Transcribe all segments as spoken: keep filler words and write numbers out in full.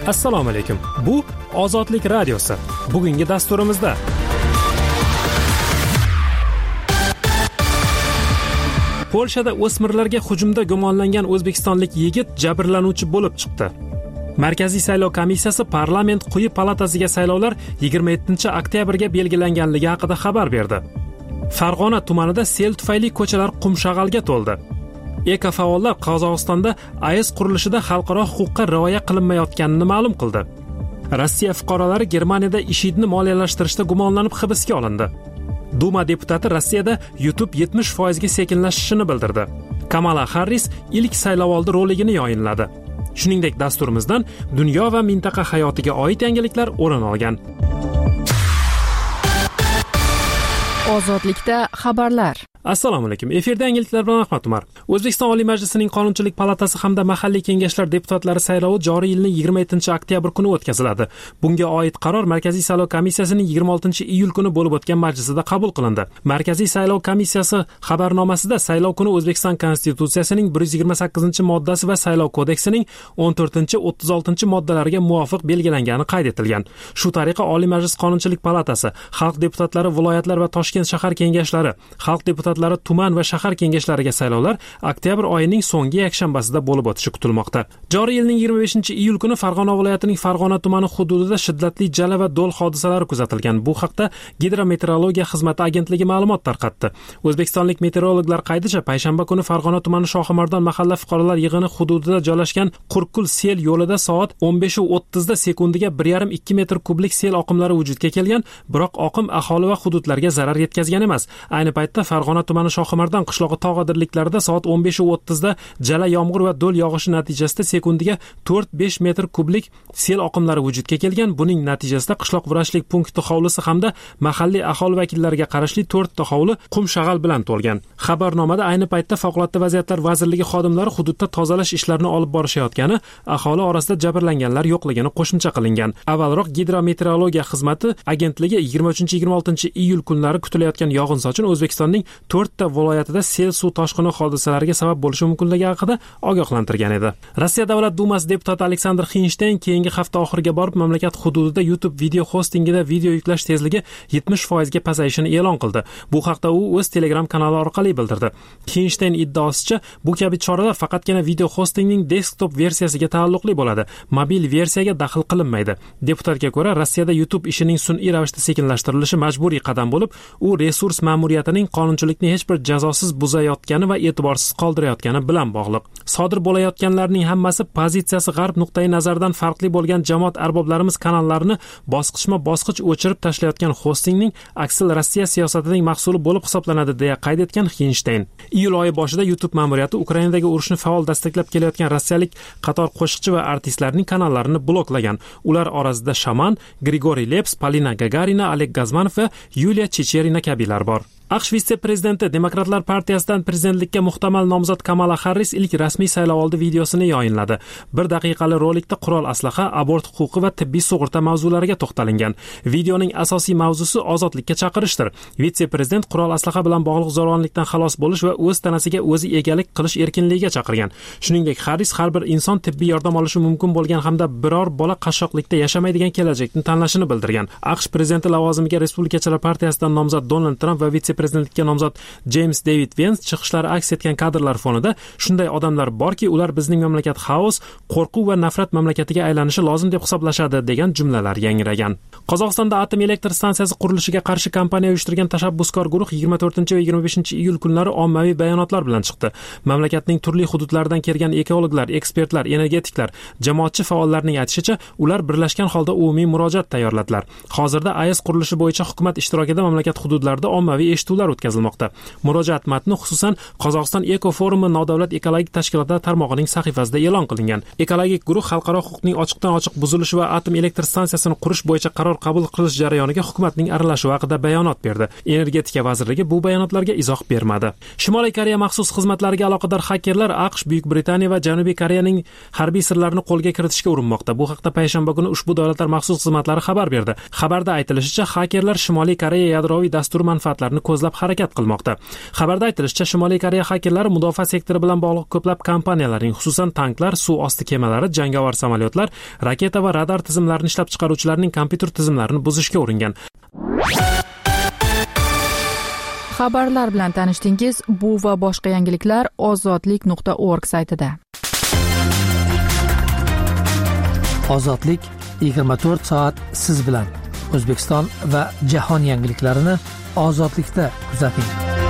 Assalomu alaykum. Bu Ozodlik radiosi. Bugungi dasturimizda Polshada o'smirlarga hujumda gumonlangan o'zbekistonlik yigit jabrlanuvchi bo'lib chiqdi. Markaziy saylov komissiyasi parlament quyi palatasiga saylovlar yigirma yettinchi oktyabrga belgilanganligi haqida xabar berdi. Farg'ona tumanida sel tufayli ko'chalar qumshag'alga to'ldi. Ekofaollar Qozog'istonda A E S qurilishida xalqaro huquqqa rioya qilinmayotganini ma'lum qildi. Rossiya fuqarolari Germaniyada IShIDni moliyalashtirishda gumonlanib hibsga olindi. Duma deputati Rossiyada YouTube yetmish foiz ga sekinlashishini bildirdi. Kamala Harris ilk saylovoldi roligini yayinladi. Shuningdek, dasturimizdan dunyo va mintaqa hayotiga oid yangiliklar o'rin olgan. Ozodlikda xabarlar. Assalomu alaykum. Efirda yangiliklar bilan Ahmad Umar. O'zbekiston Oliy Majlisining Qonunchilik palatasi hamda mahalliy kengashlar deputatlari saylovi joriy yilning yigirma yettinchi oktyabr kuni o'tkaziladi. Bunga oid qaror Markaziy saylov komissiyasining yigirma oltinchi iyul kuni bo'lib o'tgan majlisida qabul qilindi. Markaziy saylov komissiyasi xabarnomasida saylov kuni O'zbekiston Konstitutsiyasining bir yuz yigirma sakkizinchi moddasi va Saylov kodeksining o'n to'rtinchi o'ttiz oltinchi moddalariga muvofiq belgilangani qayd etilgan. Shu tariqa Oliy Majlis Qonunchilik palatasi, xalq deputatlari viloyatlar va Toshkent shahar kengashlari, xalq deputatlari tuman va shahar kengashlariga saylovlar oktyabr oyining so'nggi yakshanbasida bo'lib o'tishi kutilmoqda. Joriy yilning yigirma beshinchi iyul kuni Farg'ona viloyatining Farg'ona tumani hududida shiddatli jala va do'l hodisalari kuzatilgan. Bu haqda Gidrometeorologiya xizmati agentligi ma'lumot tarqatdi. O'zbekistonlik meteorologlar qaydicha payshanba kuni Farg'ona tumani Shohimardon mahalla fuqarolar yig'ini hududida joylashgan Qurqul sel yo'lida soat o'n besh o'ttiz da sekundiga bir yarim ikki metr kublik sel oqimlari vujudga kelgan, biroq oqim aholi va hududlarga zarar yetkazgan emas. Ayni paytda Farg'ona tumani Shohimardon qishlog'i tog' adirliklarida soat o'n besh o'ttiz da jala yomg'ir va do'l yog'ishi natijasida sekundiga to'rt besh metr kublik sel oqimlari vujudga kelgan. Buning natijasida qishloq vrachlik punkti hovlisi hamda mahalliy aholi vakillariga qarashli to'rtta hovli qum shag'al bilan to'lgan. Xabarnomada ayni paytda Favqulodda vaziyatlar vazirligi xodimlari hududda tozalash ishlarini olib borishayotgani, aholi orasida jabrlanganlar yo'qligini qo'shimcha qilingan. Avvalroq Gidrometeorologiya xizmati agentligi yigirma uchinchi yigirma oltinchi iyul kunlari kutilayotgan yog'insochin O'zbekistonning to'rtta viloyatida sel suv toshqini hodisalariga sabab bo'lishi mumkinligi haqida ogohlantirgan edi. Rossiya Davlat Dumasi deputati Aleksandr Xinshteyn keyingi hafta oxiriga borib mamlakat hududida YouTube video hostingida video yuklash tezligi yetmish foiz ga pasayishini e'lon qildi. Bu haqda u o'z Telegram kanali orqali bildirdi. Xinshteyn iddaosicha, bu kabi choralar faqatgina video hostingning desktop versiyasiga taalluqli bo'ladi. Mobil versiyaga daxl qilinmaydi. Deputatga ko'ra, Rossiyada YouTube ishining sun'iy ravishda sekinlashtirilishi majburiy qadam bo'lib, u resurs ma'muriyatining qonunchilikni hech bir jazosiz buzayotgani va e'tiborsiz qoldirayotgani bilan bog'liq. Sodir bo'layotganlarning hammasi pozitsiyasi g'arb nuqtai nazaridan farqli bo'lgan jamoat arboblarimiz kanallarini bosqichma-bosqich o'chirib tashlayotgan hostingning aksil Rossiya siyosatining mahsuli bo'lib hisoblanadi, deya qayd etgan Xinshteyn. Iyul oyi boshida YouTube ma'muriyati Ukrainadagi urushni faol dastaqlab kelayotgan rossiyalik qator qo'shiqchi va artistlarning kanallarini bloklagan. Ular orasida Shaman, Grigoriy Leps, Polina Gagarina, Oleg Gazmanov va Yuliya Checherina kabilar bor. AQSh vitse-prezidenti Demokratlar partiyasidan prezidentlikka muhtamal nomzod Kamala Harris ilk rasmiy saylovoldi videosini yayinladi. Bir daqiqali rolikda qurol aslaha, abort huquqi va tibbiy sug'urta mavzulariga to'xtalingan. Videoning asosiy mavzusi ozodlikka chaqirishdir. Vitse-prezident qurol aslaha bilan bog'liq zo'ravonlikdan xalos bo'lish va o'z tanasiga o'zi egalik qilish erkinligiga chaqirgan. Shuningdek, Harris har bir inson tibbiy yordam olishi mumkin bo'lgan hamda biror bola qashshoqlikda yashamaydigan kelajakni tanlashini bildirgan. AQSh prezidenti lavozimiga Respublikachilar partiyasidan nomzod Donald Trump va vitse prezidentlikka nomzod James David Vance chiqishlari aks etgan kadrlar fonida shunday odamlar borki, ular bizning mamlakat xaos, qo'rquv va nafrat mamlakatiga aylanishi lozim deb hisoblashadi, degan jumlalar yangragan. Qozog'istonda atom elektr stansiyasi qurilishiga qarshi kampaniya uyushtirgan tashabbuskor guruh yigirma to'rtinchi va yigirma beshinchi iyul kunlari ommaviy bayonotlar bilan chiqdi. Mamlakatning turli hududlaridan kelgan ekologlar, ekspertlar, energetiklar, jamoatchi faollarning aytishicha, ular birlashgan holda umumiy murojaat tayyorladilar. Hozirda A E S qurilishi bo'yicha hukumat ishtirokida mamlakat hududlarida ommaviy eshituvlar o'tkazilmoqda. Murojaat matni xususan Qozog'iston Eko forumi nodavlat ekologik tashkilotlar tarmog'ining sahifasida e'lon qilingan. Ekologik guruh xalqaro huquqning ochiqdan-ochiq buzilishi va atom elektr stansiyasini qurish bo'yicha qaror qabul qilish jarayoniga hukumatning aralashuvi haqida bayonot berdi. Energetika vazirligi bu bayonotlarga izoh bermadi. Shimoliy Koreya maxsus xizmatlariga aloqador xakerlar AQSh, Buyuk Britaniya va Janubiy Koreyaning harbiy sirlarini qo'lga kiritishga urinmoqda. Bu haqda payshanba kuni ushbu davlatlar maxsus xizmatlari xabar berdi. Xabarda aytilishicha, xakerlar Shimoliy Koreya yadroviy dasturi manfaatlarini ko'zlab harakat qilmoqda. Xabarda aytilishicha, Shimoliy Koreya xakerlari mudofaa sektori bilan bog'liq ko'plab kompaniyalarning, xususan tanklar, suv osti kemalari, jangovar samolyotlar, raketa va radar tizimlarini ishlab chiqaruvchilarning kompyuter tizimlarini buzishga uringan. Xabarlar bilan tanishdingiz. Bu va boshqa yangiliklar ozodlik nuqta org saytida. Ozodlik yigirma to'rt soat siz bilan. O'zbekiston va jahon yangiliklarini ozodlikda kuzating.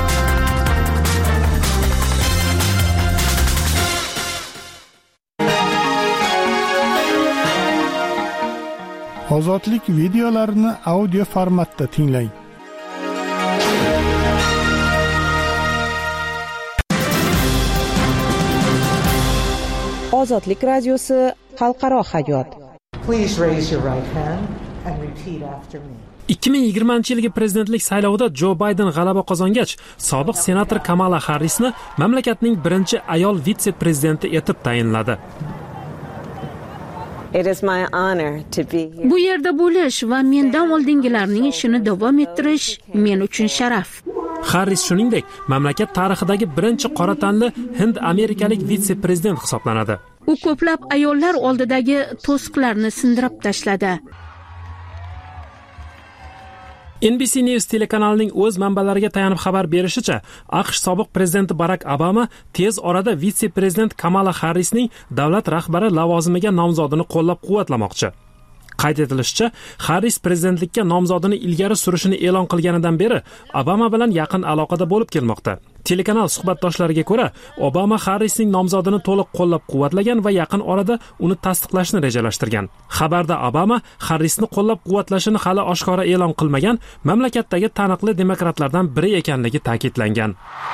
Ozodlik videolarini audio formatda tinglang. Ozodlik radiosi xalqaro hayot. Please raise your right hand and repeat after me. ikki ming yigirmanchi yilgi prezidentlik saylovida Jo Bayden g'alaba qozongach, sobiq senator Kamala Harrisni mamlakatning birinchi ayol vitse-prezidenti etib tayinladi. It is my honor to be here. Bu yerda bo'lish va mendan oldingilarning ishini davom ettirish men uchun sharaf. Harris shuningdek, mamlakat tarixidagi birinchi qora tanli hind-amerikalik vitse-prezident hisoblanadi. U ko'plab ayollar oldidagi to'siqlarni sindirib tashladi. N B C News telekanalining o'z manbalariga tayanib xabar berishicha, AQSh sobiq prezidenti Barack Obama tez orada vitse-prezident Kamala Harrisning davlat rahbari lavozimiga nomzodini qo'llab-quvvatlamoqchi. Qayd etilishicha, Harris prezidentlikka nomzodini ilgari surishini e'lon qilganidan beri Obama bilan yaqin aloqada bo'lib kelmoqda. Telekanal suhbatdoshlariga ko'ra, Obama Harrisning nomzodini to'liq qo'llab-quvvatlagan va yaqin orada uni tasdiqlashni rejalashtirgan. Xabarda Obama Harrisni qo'llab-quvvatlashini hali oshkora e'lon qilmagan, mamlakatdagi taniqli demokratlardan biri ekanligi ta'kidlangan.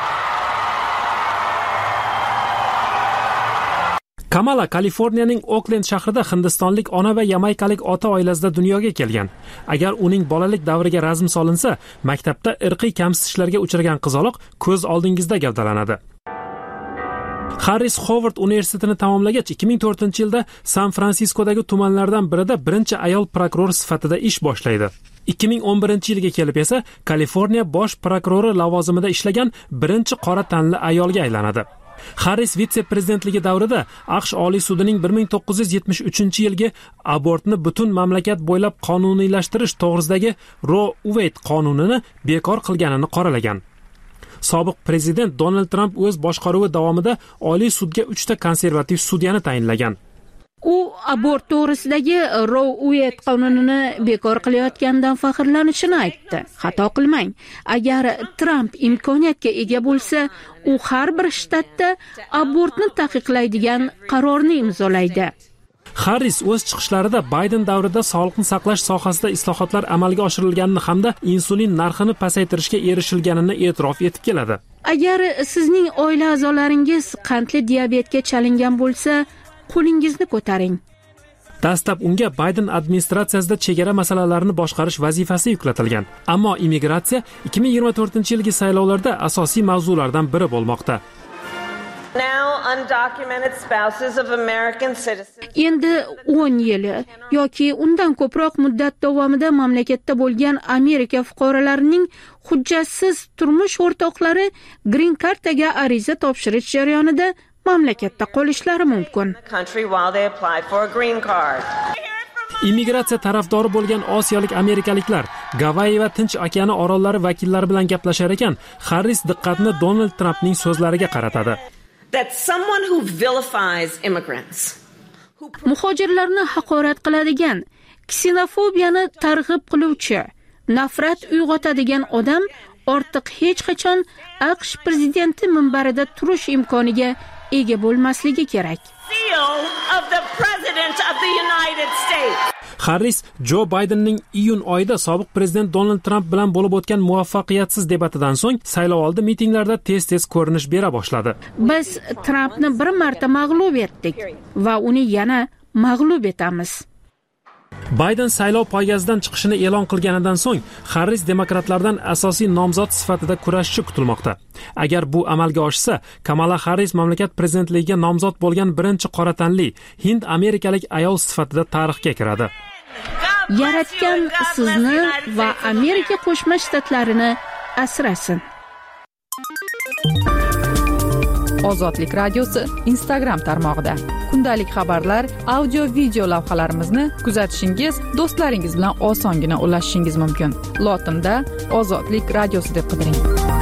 Kamala Kaliforniyaning Oakland shahrida hindistonlik ona va yamaykalik ota oilasida dunyoga kelgan. Agar uning bolalik davriga razm solinsa, maktabda irqiy kamsitishlarga uchragan qizaloq ko'z oldingizda gavdalanadi. Harris Howard universitetini tamomlagach, ikki ming to'rtinchi yilda San-Fransiskodagi tumanlardan birida birinchi ayol prokuror sifatida ish boshlaydi. ikki ming o'n birinchi yilga kelib esa Kaliforniya bosh prokurori lavozimida ishlagan birinchi qora tanli ayolga aylanadi. Harris vitse-prezidentligi davrida AQSh Oliy sudining bir ming to'qqiz yuz yetmish uchinchi yilgi abortni butun mamlakat bo'ylab qonuniylashtirish to'g'risidagi Roe Wade qonunini bekor qilganini qoralagan. Sobiq prezident Donald Trump o'z boshqaruvi davomida Oliy sudga uchta konservativ sudyani tayinlagan. U abort to'g'risidagi Roe Wade qonunini bekor qilayotganidan faxrlanishini aytdi. Xato qilmang. Agar Trump imkoniyatga ega bo'lsa, u har bir shtatda abortni taqiqlaydigan qarorni imzolaydi. Harris o'z chiqishlarida Bayden davrida sog'liqni saqlash sohasida islohotlar amalga oshirilganini hamda insulin narxini pasaytirishga erishilganini e'tirof etib keladi. Agar sizning oila a'zolaringiz qandli diabetga chalingan bo'lsa, qo'lingizni ko'taring. Dastlab unga Bayden administratsiyasida chegara masalalarini boshqarish vazifasi yuklatilgan. Ammo immigratsiya ikki ming yigirma to'rtinchi yilgi saylovlarda asosiy mavzulardan biri bo'lmoqda. Endi o'n yil yoki undan ko'proq muddat davomida mamlakatda bo'lgan Amerika fuqarolarining hujjatsiz turmush o'rtoqlari Green Cardga ariza topshirish jarayonida mamlakatda qolishlari mumkin. Immigratsiya tarafdori bo'lgan osiyolik amerikaliklar Gavayi va Tinch okeani orollari vakillari bilan gaplashar ekan, Harris diqqatni Donald Trumpning so'zlariga qaratadi. Muhojirlarni haqorat qiladigan, ksenofobiyani targ'ib qiluvchi, nafrat uyg'otadigan odam ortiq hech qachon AQSh prezidenti minbarida turish imkoniga ega bo'lmasligi kerak. Harris Jo Baydenning iyun oyida sobiq prezident Donald Trump bilan bo'lib o'tgan muvaffaqiyatsiz debatidan so'ng saylovoldi mitinglarda tez-tez ko'rinish bera boshladi. Biz Trumpni bir marta mag'lub etdik va uni yana mag'lub etamiz. Bayden saylov poygasidan chiqishini e'lon qilganidan so'ng Harris demokratlardan asosiy nomzod sifatida kurashchi kutilmoqda. Agar bu amalga oshsa, Kamala Harris mamlakat prezidentligiga nomzod bo'lgan birinchi qora tanli hind amerikalik ayol sifatida tarixga kiradi. Yaratgan sizni va Amerika Qo'shma Shtatlarini asrasin. Ozodlik radiosi Instagram tarmog'ida kundalik xabarlar, audio video lavhalarimizni kuzatishingiz, do'stlaringiz bilan osongina ulashishingiz mumkin. Lotinda Ozodlik radiosi deb qidiring.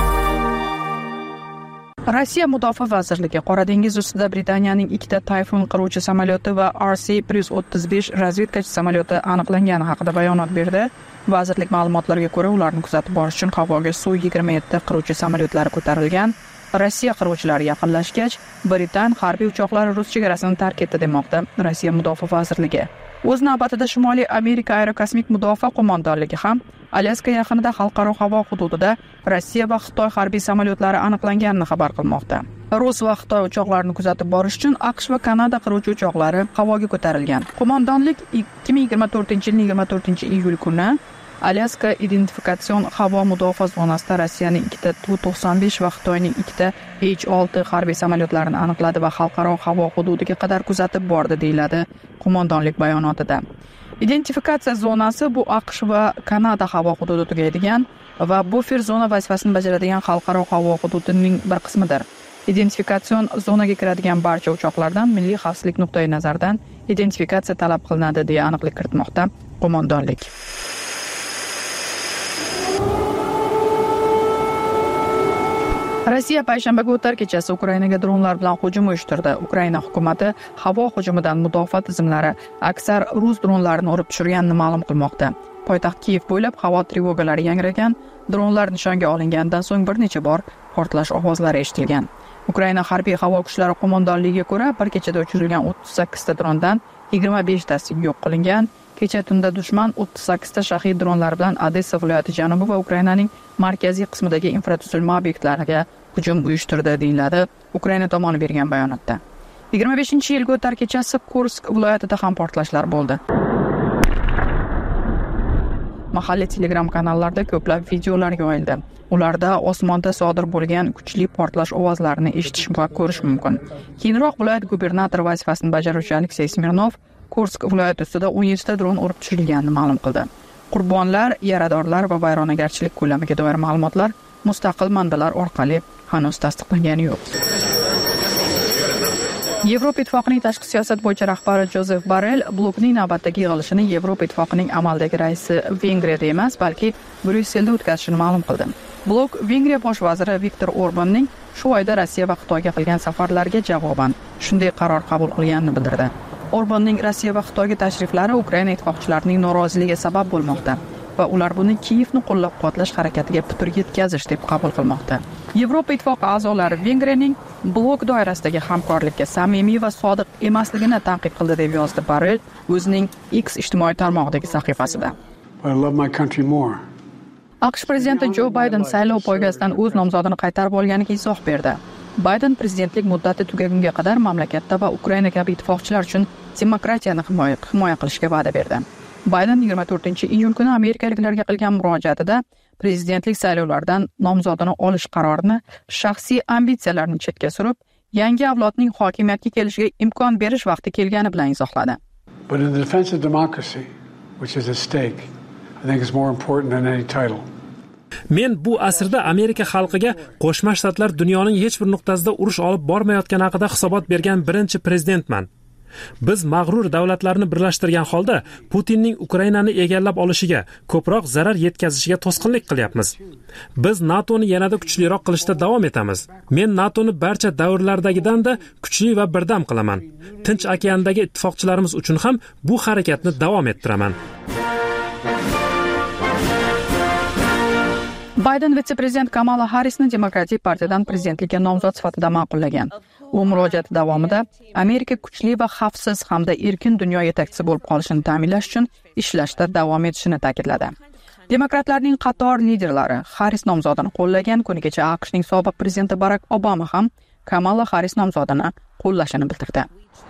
Rossiya Mudofaa vazirligi Qora dengiz ustida Britaniyaning ikkita Typhoon qiruvchi samolyoti va R C o'ttiz besh razvedkachi samolyoti aniqlangani haqida bayonot berdi. Vazirlik ma'lumotlariga ko'ra, ularni kuzatib borish uchun havoga Su yigirma yetti qiruvchi samolyotlari ko'tarilgan. Rossiya qiruvchilari yaqinlashgach, Britan harbiy uchoqlari Rus chegarasini tark etdi demoqda Rossiya Mudofaa vazirligi. O'z navbatida Shimoliy Amerika aerokosmik mudofaa qo'mondonligi ham Alyaska yaqinida xalqaro havo hududida Rossiya va Xitoy harbiy samolyotlari aniqlanganini xabar qilmoqda. Rus va Xitoy uchoqlarini kuzatib borish uchun AQSh va Kanada qiruvchi uchoqlari havoga ko'tarilgan. Qo'mondonlik ikki ming yigirma to'rtinchi yilning yigirma to'rtinchi iyul kuni Alyaska identifikatsion havo mudofaa zonasida Rossiyaning ikkita Tu to'qson besh va Xitoyning ikkita H olti harbiy samolyotlarini aniqladi va xalqaro havo hududiga qadar kuzatib bordi, deyiladi qo'mondonlik bayonotida. Identifikatsiya zonasi bu AQSh va Kanada havo hududi tugaydigan va buffer zona vazifasini bajaradigan xalqaro havo hududining bir qismidir. Identifikatsion zonaga kiradigan barcha uchoqlardan milliy xavfsizlik nuqtai nazaridan identifikatsiya talab qilinadi, deya aniqlik kiritmoqda qo'mondonlik. Rossiya payshanbaga o'tar kechasi Ukrainaga dronlar bilan hujum uyushtirdi. Ukraina hukumati havo hujumidan mudofaa tizimlari aksar rus dronlarini urib tushirganini ma'lum qilmoqda. Poytaxt Kiyev bo'ylab havo trevogalari yangragan, dronlar nishonga olingandan so'ng bir necha bor portlash ovozlari eshitilgan. Ukraina harbiy havo kuchlari qo'mondonligiga ko'ra, bir kechada uchirilgan o'ttiz sakkizta drondan yigirma beshtasi yo'q qilingan. Kecha tunda dushman o'ttiz sakkizta shahiy dronlar bilan Odessa viloyati janubi va Ukrainaning markaziy qismidagi infratuzilma obyektlariga hujum uyushtirdi, deyiladi Ukraina tomoni bergan bayonotda. yigirma beshinchi yilga o'tar kechasi Kursk viloyatida ham portlashlar bo'ldi. Mahalliy Telegram kanallarda ko'plab videolar yoyildi. Ularda osmonda sodir bo'lgan kuchli portlash ovozlarini eshitish va ko'rish mumkin. Keyinroq viloyat gubernatori vazifasini bajaruvchi Aleksey Smirnov Kursk viloyati ustida o'n yettita dron urib tushirilganini ma'lum qildi. Qurbonlar, yaradorlar va vayronagarchilik ko'lamiga doir ma'lumotlar mustaqil manbalar orqali hanuz tasdiqlangani yo'q. Yevropa Ittifoqining tashqi siyosat bo'yicha rahbari Josep Borrell blokning navbatdagi yig'ilishini Yevropa Ittifoqining amaldagi raisi Vengriyada emas, balki Bryusselda o'tkazishini ma'lum qildi. Blok Vengriya bosh vaziri Viktor Orbanning shu oyda Rossiya va Xitoyga qilgan safarlariga javoban shunday qaror qabul qilganini bildirdi. Orbanning Rossiya va Xitoyga tashriflari Ukraina ittifoqchilarining noroziligiga sabab bo'lmoqda va ular buni Kiyevni qo'llab-quvvatlash harakatiga putur yetkazish deb qabul qilmoqda. Yevropa ittifoqi a'zolari Vengriyaning blok doirasidagi hamkorlikka samimiy va sodiq emasligini tanqid qildi, deb yozdi Borrell o'zining X ijtimoiy tarmog'idagi sahifasida. I love my country more. AQSh prezidenti Jo Bayden saylov poygasidan o'z nomzodini qaytarib olganiga izoh berdi. Bayden prezidentlik muddati tugagunga qadar mamlakatda va Ukraina kabi ittifoqchilar uchun demokratiyani himoya himoya qilishga va'da berdi. Bayden yigirma to'rtinchi iyul kuni amerikaliklarga qilgan murojaatida prezidentlik saylovlaridan nomzodini olish qarorini shaxsiy ambitsiyalarini chetga surib, yangi avlodning hokimiyatga kelishiga imkon berish vaqti kelgani bilan izohladi. But in the defense of democracy, which is at stake, I think it's more important than any title. Men bu asrda Amerika xalqiga Qo'shma Shtatlar dunyoning hech bir nuqtasida urush olib bormayotgani haqida hisobot bergan birinchi prezidentman. Biz mag'rur davlatlarni birlashtirgan holda Putinning Ukrainani egallab olishiga, ko'proq zarar yetkazishiga to'sqinlik qilyapmiz. Biz NATOni yanada kuchliroq qilishda davom etamiz. Men NATOni barcha davrlardagidan-da kuchli va birdam qilaman. Tinch okeandagi ittifoqchilarimiz uchun ham bu harakatni davom ettiraman. Bayden vitse-prezident Kamala Harrisni Demokratik partiyadan prezidentlikka nomzod sifatida ma'qullagan. U murojaati davomida Amerika kuchli va xavfsiz hamda erkin dunyo yetakchisi bo'lib qolishini ta'minlash uchun ishlashda davom etishini ta'kidladi. Demokratlarning qator liderlari Harris nomzodini qo'llagan kunigacha AQShning sobiq prezidenti Barack Obama ham Kamala Harris nomzodini qo'llashini bildirdi.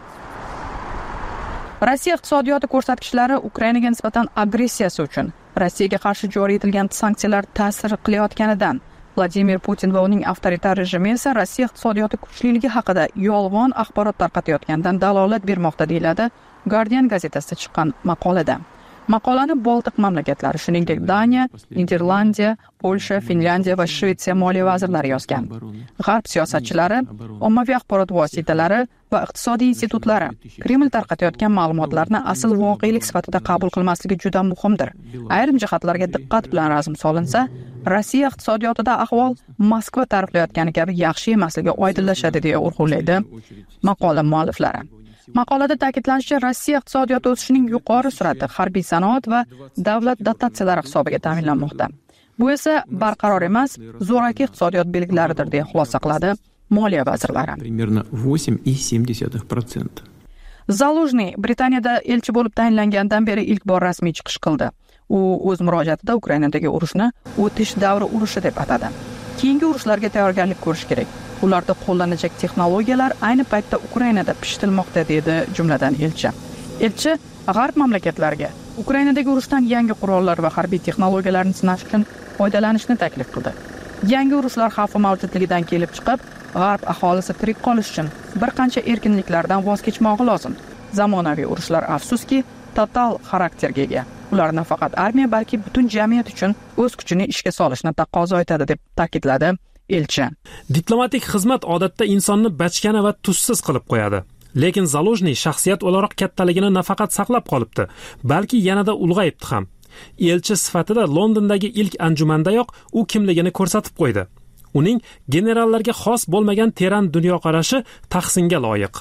Rossiya iqtisodiyoti ko'rsatkichlari Ukrainaga nisbatan agressiyasi uchun Rossiyaga qarshi joriy etilgan sanksiyalar ta'sir qilayotganidan, Vladimir Putin va uning avtoritar rejimi esa Rossiya iqtisodiyoti kuchliligi haqida yolg'on axborot tarqatayotganidan dalolat bermoqda, deyiladi Guardian gazetasida chiqqan maqolada. Maqolani Boltiq mamlakatlari, shuningdek Daniya, Niderlandiya, Polsha, Finlandiya va Shvetsiya moliya vazirlari yozgan. G'arb siyosatchilari, ommaviy axborot vositalari va iqtisodiy institutlari Kreml tarqatayotgan ma'lumotlarni asl voqelik sifatida qabul qilmasligi juda muhimdir. Ayrim jihatlarga diqqat bilan razm solinsa, Rossiya iqtisodiyotida ahvol Moskva ta'riflayotgani kabi yaxshi emasligi oydinlashadi deya urg'ulaydi maqola mualliflari. Maqolada ta'kidlanishicha, Rossiya iqtisodiyoti o'sishining yuqori sur'ati harbiy sanoat va davlat dotatsiyalari hisobiga ta'minlanmoqda. Bu esa barqaror emas, zo'raki iqtisodiyot belgilaridir deya xulosa qiladi moliya vazirlari. Примерно восемь и семь десятых процента. Zaluzhny Britaniyada elchi bo'lib tayinlangandan beri ilk bor rasmiy chiqish qildi. U o'z murojaatida Ukrainadagi urushni o'tish davri urushi deb atadi. Keyingi urushlarga tayyorgarlik ko'rish kerak. Ularda qo'llanilajak texnologiyalar ayni paytda Ukrainada pishitilmoqda dedi jumladan elchi. Elchi g'arb mamlakatlariga Ukrainadagi urushdan yangi qurollar va harbiy texnologiyalarni sinash uchun foydalanishni taklif qildi. Yangi urushlar xavfi mavjudligidan kelib chiqib, g'arb aholisi tirik qolish uchun bir qancha erkinliklardan voz kechmog'i lozim. Zamonaviy urushlar afsuski total xarakterga ega. Ular nafaqat armiya, balki butun jamiyat uchun o'z kuchini ishga solishni taqozo etadi deb ta'kidladi elchi. Diplomatik xizmat odatda insonni bachkana va tussiz qilib qo'yadi. Lekin Zaluzhny shaxsiyat o'laroq kattaligini nafaqat saqlab qolibdi, balki yanada ulg'ayibdi ham. Elchi sifatida Londondagi ilk anjumandayoq u kimligini ko'rsatib qo'ydi. Uning generallarga xos bo'lmagan teran dunyoqarashi tahsinga loyiq.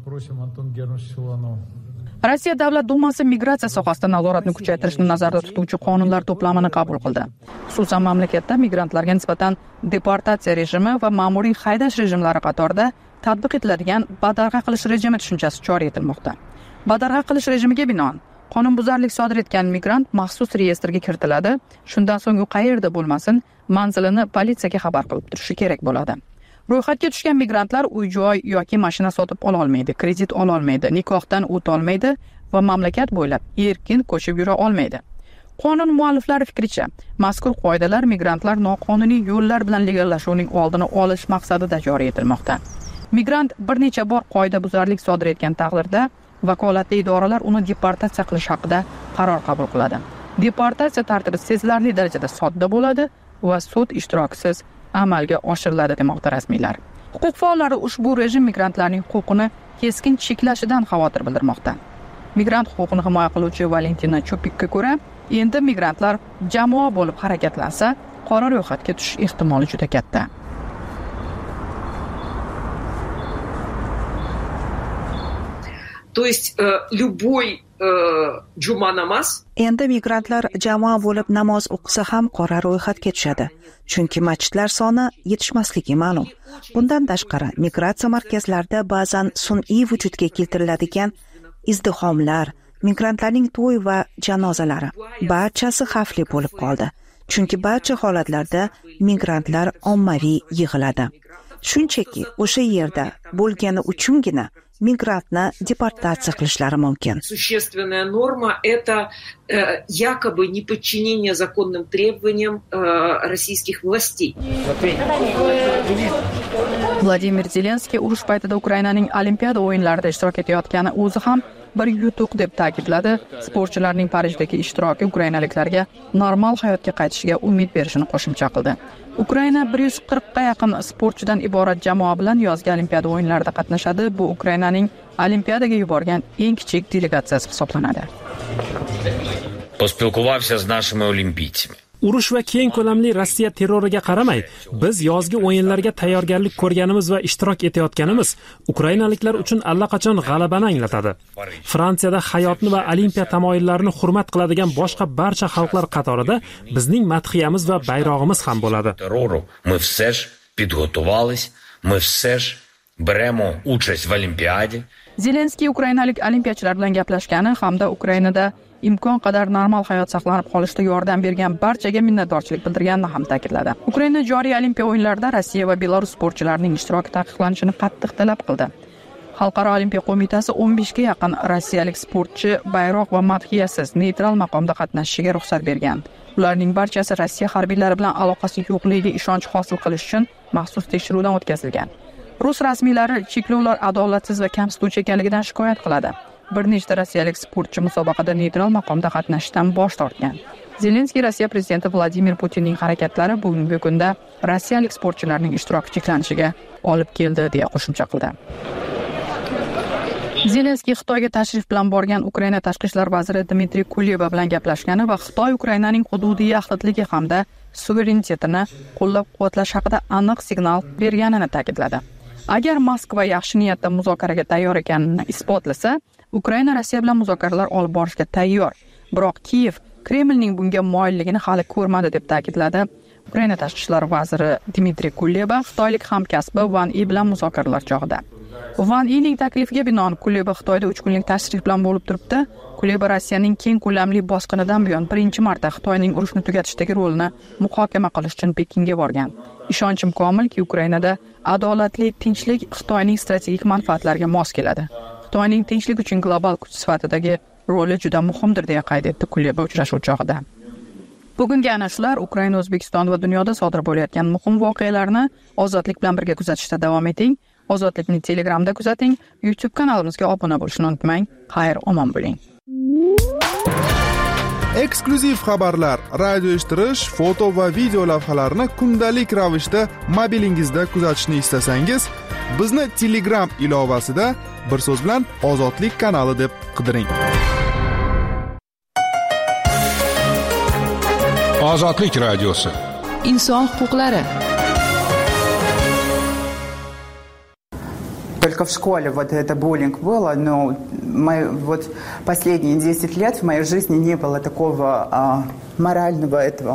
Rossiya Davlat Dumasi migratsiya sohasida nazoratni kuchaytirishni nazarda tutuvchi qonunlar to'plamini qabul qildi. Xususan, mamlakatda migrantlarga nisbatan deportatsiya rejimi va ma'muriy haydash rejimlari qatorida tatbiq etiladigan badarg'a qilish rejimi tushunchasi joriy etilmoqda. Badarg'a qilish rejimiga binoan qonunbuzarlik sodir etgan migrant maxsus reyestrga kiritiladi. Shundan so'ng u qayerda bo'lmasin, manzilini politsiyaga xabar qilib turishi kerak bo'ladi. Ro'yxatga tushgan migrantlar uy-joy yoki mashina sotib ola olmaydi, kredit ola olmaydi, nikohdan o't olmaydi va mamlakat bo'ylab erkin ko'chib yura olmaydi. Qonun mualliflari fikricha, mazkur qoidalar migrantlar noqonuniy yo'llar bilan legallashuvining oldini olish maqsadida joriy etilmoqda. Migrant bir necha bor qoidabuzarlik sodir etgan taqdirda vakolatli idoralar uni deportatsiya qilish haqida qaror qabul qiladi. Deportatsiya tartibi sezilarli darajada sodda bo'ladi va sud ishtirokisiz amalga oshiriladi demoqda rasmiylar. Huquq faollari ushbu rejim migrantlarning huquqini keskin cheklashidan xavotir bildirmoqda. Migrant huquqini himoya qiluvchi Valentina Chopikka ko'ra, endi migrantlar jamoa bo'lib harakatlansa, qora ro'yxatga tushish ehtimoli juda katta. То есть э, любой juma namoz. Endi migrantlar jamoa bo'lib namoz o'qisa ham qora ro'yxatga tushadi, chunki masjidlar soni yetishmasligi ma'lum. Bundan tashqari, migratsiya markazlarida ba'zan sun'iy vujudga keltiriladigan izdihomlar, migrantlarning to'y va janozalari barchasi xavfli bo'lib qoldi, chunki barcha holatlarda migrantlar ommaviy yig'iladi. Shunchaki o'sha yerda bo'lgani uchungina migrantni deportatsiya qilishlari mumkin. Существенная норма это э, якобы неподчинение законным требованиям э, российских властей. Vladimir Zelenskiy urush paytida Ukrainaning Olimpiada o'yinlarida ishtirok etayotgani o'zi ham bir yutuq deb ta'kidladi. Sportchilarning Parijdagi ishtiroki ukrainaliklarga normal hayotga qaytishiga umid berishini qo'shimcha qildi. Ukraina bir yuz qirqqa yaqin sportchidan iborat jamoa bilan yozgi Olimpiada o'yinlarida qatnashadi. Bu Ukrainaning Olimpiadaga yuborgan eng kichik delegatsiyasi hisoblanadi. Поспілкувався з нашими олімпійцями. Urush va keng ko'lamli Rossiya terroriga qaramay, biz yozgi o'yinlarga tayyorgarlik ko'rganimiz va ishtirok etayotganimiz ukrainaliklar uchun allaqachon g'alabani anglatadi. Fransiyada hayotni va olimpiya tamoyillarini hurmat qiladigan boshqa barcha xalqlar qatorida bizning madhiyamiz va bayrog'imiz ham bo'ladi. Ми все ж підготувались, ми все ж беремо участь в Олімпіаді. Zelenskiy ukrainalik olimpiyachilar bilan gaplashgani hamda Ukrainada imkon qadar normal hayot saqlanib qolishda yordam bergan barchaga minnatdorchilik bildirganini ham ta'kidladi. Ukraina joriy Olimpiya o'yinlarida Rossiya va Belarus sportchilarining ishtiroki taqiqlanishini qattiq talab qildi. Xalqaro Olimpiya qo'mitasi o'n beshga yaqin rossiyalik sportchi bayroq va madhiyasiz neytral maqomda qatnashishiga ruxsat bergan. Ularning barchasi Rossiya harbiylari bilan aloqasi yo'qligiga ishonch hosil qilish uchun maxsus tekshiruvdan o'tkazilgan. Rus rasmiylari cheklovlar adolatsiz va kamsituvchi ekanligidan shikoyat qiladi. bir nechta rossiyalik sportchi musobaqada neytral maqomda qatnashishdan bosh tortgan. Zelenskiy Rossiya prezidenti Vladimir Putinning harakatlari bugungi kunda rossiyalik sportchilarning ishtiroki cheklanishiga olib keldi deya qo'shimcha qildi. Zelenskiy Xitoyga tashrif bilan borgan Ukraina tashqi ishlar vaziri Dmitriy Kuleba bilan gaplashgani va Xitoy Ukrainaning hududiy yaxlitligi hamda suverenitetini qo'llab-quvvatlash haqida aniq signal berganini ta'kidladi. Agar Moskva yaxshi niyatda muzokaraga tayyor ekanini isbotlasa, Ukraina Rossiya bilan muzokaralar olib borishga tayyor. Biroq Kiyev Kremlning bunga moyilligini hali ko'rmadi deb ta'kidladi Ukraina tashqi ishlar vaziri Dmitriy Kuleba xitoylik hamkasbi Van I bilan muzokaralar chog'ida. Van Ining taklifiga binoan Kuleba Xitoyda uch kunlik tashrif bilan bo'lib turibdi. Kuleba Rossiyaning keng ko'lamli bosqinidan buyon birinchi marta Xitoyning urushni tugatishdagi rolini muhokama qilish uchun Pekinga borgan. Ishonchim komilki, Ukrainada adolatli tinchlik Xitoyning strategik manfaatlariga mos keladi. Xitoyning tinchlik uchun global kuch sifatidagi roli juda muhimdir deya qayd etdi Kuleba uchrashuv chog'ida. Bugungi ana shular Ukraina, O'zbekiston va dunyoda sodir bo'layotgan muhim voqealarni ozodlik bilan birga kuzatishda davom eting. Ozodlikni Telegramda kuzating, YouTube kanalimizga obuna bo'lishni unutmang. Xayr, omon bo'ling. Eksklyuziv xabarlar, radio eshittirish, foto va video lavhalarni kundalik ravishda mobilingizda kuzatishni istasangiz, bizni Telegram ilovasida bir so'z bilan Ozodlik kanali deb qidiring. Ozodlik radiosi. Inson huquqlari. Только в школе вот это буллинг было, но мои, вот последние десять лет в моей жизни не было такого а, морального этого.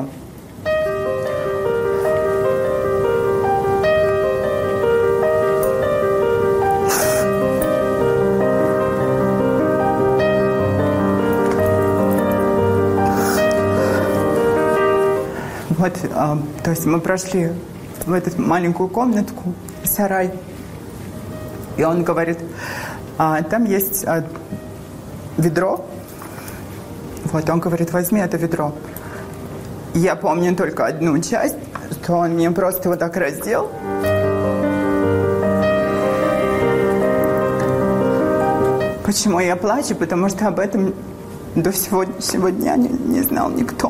Вот, а, то есть мы прошли в эту маленькую комнатку, сарай. И он говорит, а, там есть а, ведро. Вот, он говорит, возьми это ведро. И я помню только одну часть, что он меня просто вот так раздел. Почему я плачу? Потому что об этом до сегодняшнего дня не, не знал никто.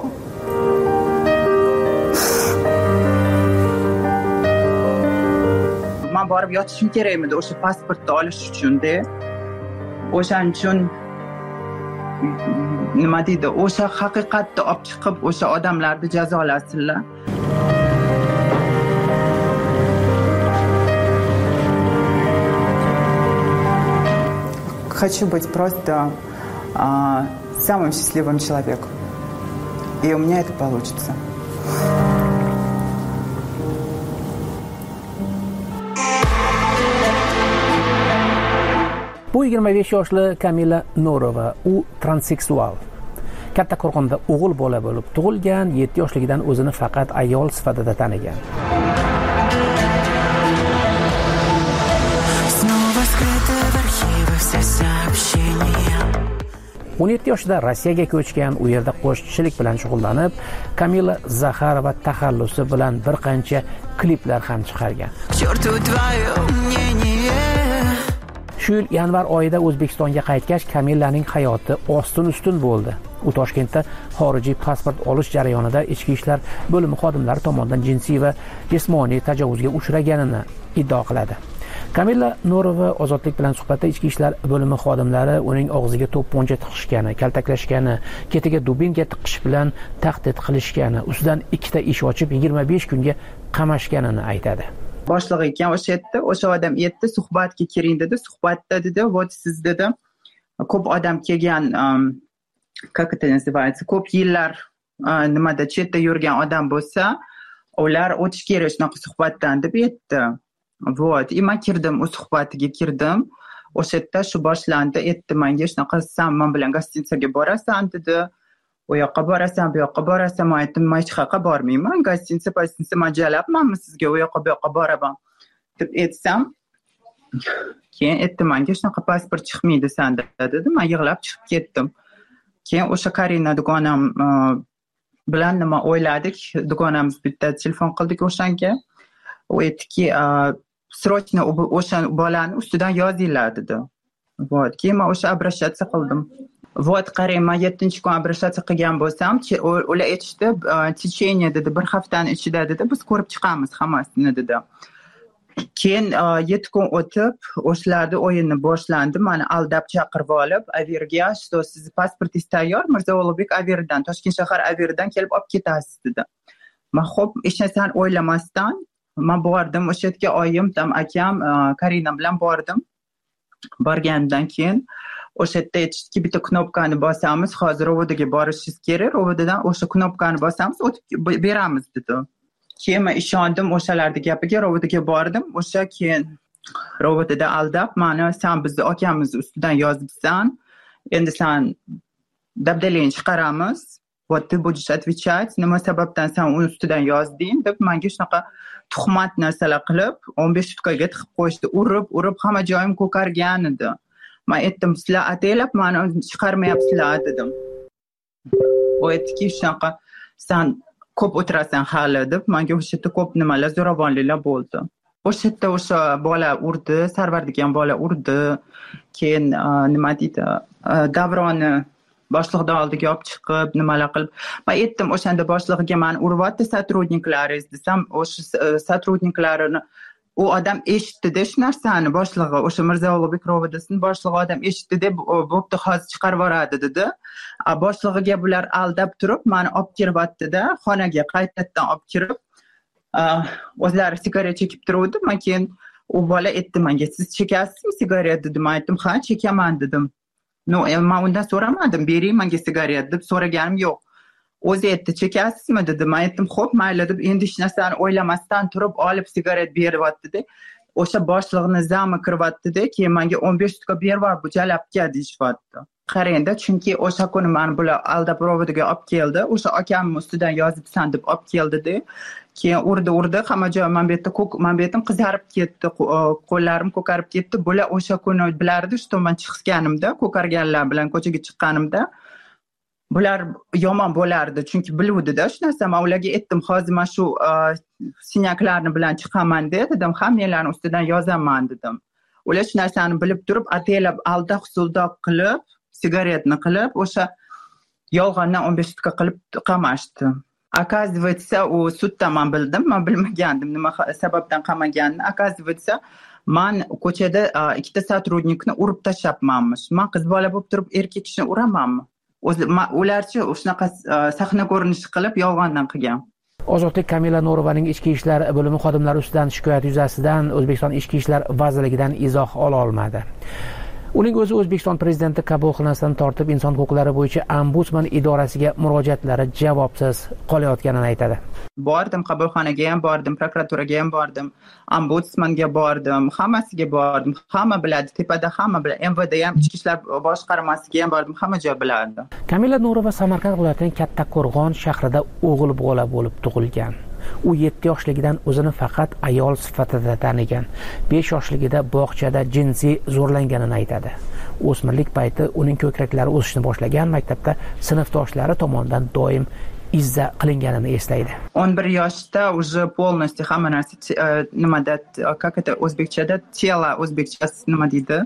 Men borib yotishim kerak edi o'sha pasportni olish uchun-da. O'shaning uchun nima deydi, o'sha haqiqatni olib chiqib o'sha odamlarni jazolasinlar. Хочу быть просто а, самым счастливым человеком. И у меня это получится. Bu yigirma besh yoshli Kamila Norova, u transseksual. Kattaqo'rg'onda o'g'il bola bo'lib tug'ilgan, yetti yoshligidan o'zini faqat ayol sifatida tanigan. o'n yetti yoshida Rossiyaga ko'chgan, u yerda qo'shiqchilik bilan shug'ullanib, Kamila Zaxarova taxallusi bilan bir qancha kliplar ham chiqargan. Shu yil yanvar oyida O'zbekistonga qaytgach, Kamilaning hayoti ostin-ustun bo'ldi. U Toshkentda xorijiy pasport olish jarayonida ichki ishlar bo'limi xodimlari tomonidan jinsiy va jismoniy tajovuzga uchraganini iddao qiladi. Kamila Norova Ozodlik bilan suhbatda ichki ishlar bo'limi xodimlari uning og'ziga to'pponcha tiqishgani, kaltaklashgani, ketiga dubinka tiqish bilan tahdid qilishgani, ustidan ikkita ish ochib yigirma besh kunga qamashganini aytadi. Boshlig'i ekan o'sha yerda, o'sha odam yerda suhbatga kiring dedi. Suhbatda dedi, "Вот siz dedi, ko'p odam kelgan, как это называется, ko'p yillar nimada chetda yurgan odam bo'lsa, ular o'tish kerak shunaqa suhbatdan" deb aytdi. Вот, и men kirdim, u suhbatiga kirdim. O'sha yerda shu boshlandi, aytdi menga shunaqa, "Sen men bilan gostinitsaga borasan" dedi. "U yoqqa borasan, bu yoqqa borasan." Men aytdim, "Men hech qayerga bormayman. Gostinitsa, gostinitsa mo'ljalabmanmi sizga? U yoqqa bu yoqqa boraman" deb aytsam, keyin aytdi menga, "Shunaqa pasport chiqmaydi senda" dedi. Men yig'lab chiqib ketdim. Keyin o'sha Karina dugonam bilan nima o'yladik, dugonamiz bitta telefon qildik o'shanga. U aytdiki, "Срочно o'sha bolani ustidan yozinglar" dedi. Вот, keyin men o'sha обращаться qildim. Вот, qarang, men yettinchi kun обращаться qilgan bo'lsam, ular aytishdi, tечение dedi, bir haftani ichida dedi, biz ko'rib chiqamiz hammasini dedi. Keyin yetti kun o'tib, o'shalarda o'yinni boshlandi. Meni aldab chaqirib olib, aviaga, что siz pasportingiz tayyor, Mirzo Ulug'bek aviadan, Toshkent shahar aviadan kelib olib ketasiz dedi. Men xo'p, hech narsani o'ylamasdan men bordim, o'sha yerga oyim, tam akam, Karina bilan bordim. Borgandan keyin o'sha yerda aytishdiki, bitta knopkani bosamiz, hozir rovodaga borishingiz kerak, rovodadan o'sha knopkani bosamiz, o'tib beramiz dedi. Keyin men ishondim o'shalarning gapiga, rovodaga bordim. O'sha keyin rovotada aldab, meni sen bizni akamiz ustidan yozibsan, endi sen dabdalangni chiqaramiz. Вот ты будешь отвечать, nima sababdan sen uni ustidan yozding deb menga shunaqa tuhmat narsalar qilib, o'n besh sutkaga tiqib qo'yishdi. Urib, urib hamma joyim ko'kargan edi. Men aytdim, sizlar ataylab meni chiqarmayapsizlar dedim. U aytdiki, shunaqa sen ko'p o'tirasan hali deb, menga o'sha yerda ko'p nimalar, zo'ravonliklar bo'ldi. O'sha yerda o'sha bola urdi, Sarvar degan bola urdi. Keyin nima deydi, Davronni boshliqdan oldiga olib chiqib, nimalar qilib. Men aytdim, o'shanda boshlig'iga meni uryapti sotrudniklaringiz desam, o'sha sotrudniklarini u odam eshitdi-da shu narsani, boshlig'i, o'sha Mirzo Ulug'bek rovodasining boshlig'i odam eshitdi-da, bo'pti, hozir chiqarib yuboradi dedi. Boshlig'iga bular aldab turib, meni olib kiryapti-da, xonaga qaytadan olib kirib, o'zlari sigaret chekib turuvdi. Men keyin u bola aytdi menga, siz chekasizmi sigaret dedim. Men aytdim, ha, chekaman dedim. No, men undan so'ramadim, bering menga sigaret deb so'raganim yo'q. O'zi aytdi, chekasizmi dedi. Men aytdim, xo'p, mayli deb, endi hech narsani o'ylamasdan turib olib sigaret beryapti-da. O'sha boshlig'ini zami kiryapti-da, keyin menga o'n besh sutka beryapti, bu jalabga deyishyapti. Qarangda, chunki o'sha kuni meni bular aldab rovodaga olib keldi. O'sha akamning ustidan yozibsan deb olib keldi-da. Keyin urdi, urdi, hamma joy men bu yerda ko'k, men bu yerda qizarib ketdi, qo'llarim ko'karib ketdi. Bular o'sha kuni bilardi, shu men chiqganimda, ko'karganlar bilan ko'chaga chiqqanimda, bular yomon bo'lardi, chunki biluvdi-da shu narsa. Men ularga aytdim, hozir men shu sinyaklarni bilan chiqaman dedim, hammalarning ustidan yozaman dedim. Ular shu narsani bilib turib, ataylab aldoq suldoq qilib, sigaretni qilib, o'sha yolg'ondan o'n besh sutka qilib qamashdi. Оказывается, u sudda men bildim, men bilmagandim nima sababdan qamaganini. Оказывается, men ko'chada ikkita sotrudnikni urib tashlabmanmish. Men qiz bola bo'lib turib, erkak kishini uramanmi? O'zi ularchi shunaqa sahna ko'rinishi qilib yolg'ondan qilgan. Ozodlik Kamila No'rovaning ichki ishlar bo'limi xodimlari ustidan shikoyat yuzasidan O'zbekiston Ichki ishlar vazirligidan izoh ola olmadi. Uning o'zi O'zbekiston prezidenti qabulxonasidan tortib inson huquqlari bo'yicha ombudsman idorasiga murojaatlari javobsiz qolayotganini aytadi. Bordim, qabulxonaga ham bordim, prokuraturaga ham bordim, ombudsmanga bordim, hammasiga bordim. Hamma biladi, tepada hamma biladi. M V D ham, ichki ishlar boshqarmasiga ham bordim, hamma joy biladi. Kamila No'rova Samarqand viloyatining Kattaqo'rg'on shahrida o'g'il bola bo'lib tug'ilgan. U yetti yoshligidan o'zini faqat ayol sifatida tanigan. besh yoshligida bog'chada jinsiy zo'rlanganini aytadi. O'smirlik payti uning ko'kraklari o'sishni boshlagan, maktabda sinfdoshlari tomonidan doim izza qilinganini eslaydi. o'n bir yoshda уже полностью hamma narsa nimada, как это o'zbekchada, tela o'zbekchasi nima deydi?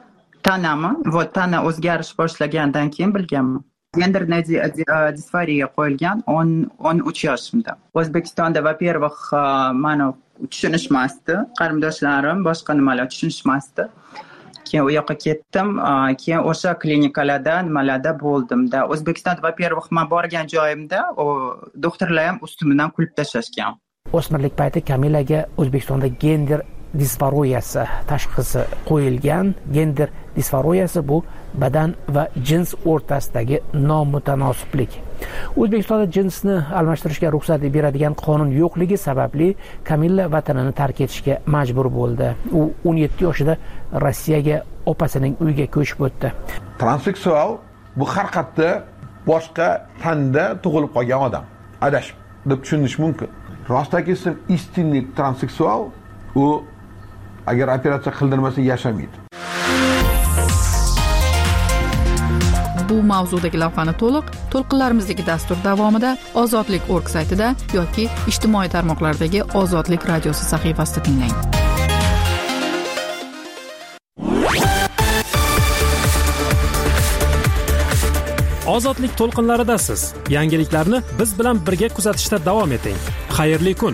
Tanami, вот tana o'zgarish boshlagandan keyin bilganman. Genderная disforiya qo'yilgan o'n uch yoshimda. O'zbekistonda, во-первых, meni tushunishmasdi, qarindoshlarim boshqa nimalar tushunishmasdi. Keyin u yoqqa ketdim, keyin o'sha klinikalarda, nimalarda bo'ldimda. O'zbekistonda, во-первых, men borgan joyimda, o doktorlar ham ustimdan kulib tashlashgan. O'smirlik payti Kamilaga O'zbekistonda gender disforiyasi tashxisi qo'yilgan. Gender disforiyasi bu badan va jins o'rtasidagi nomutanosiblik. O'zbekistonda jinsni almashtirishga ruxsat beradigan qonun yo'qligi sababli Kamilla vatanini tark etishga majbur bo'ldi. U o'n yetti yoshida Rossiyaga opasining uyiga ko'chib o'tdi. Transseksual bu har qayerda boshqa tanda tug'ilib qolgan odam. Adashib deb tushunish mumkin. Rostaki ism istinlik transseksual, u agar operatsiya qildirmasa yashamaydi. Bu mavzudagi lavhani to'liq to'lqinlarimizdagi dastur davomida ozodlik nokta org saytida yoki ijtimoiy tarmoqlardagi Ozodlik radiosi sahifasida tinglang. Ozodlik to'lqinlaridasiz. Yangiliklarni biz bilan birga kuzatishda davom eting. Xayrli kun.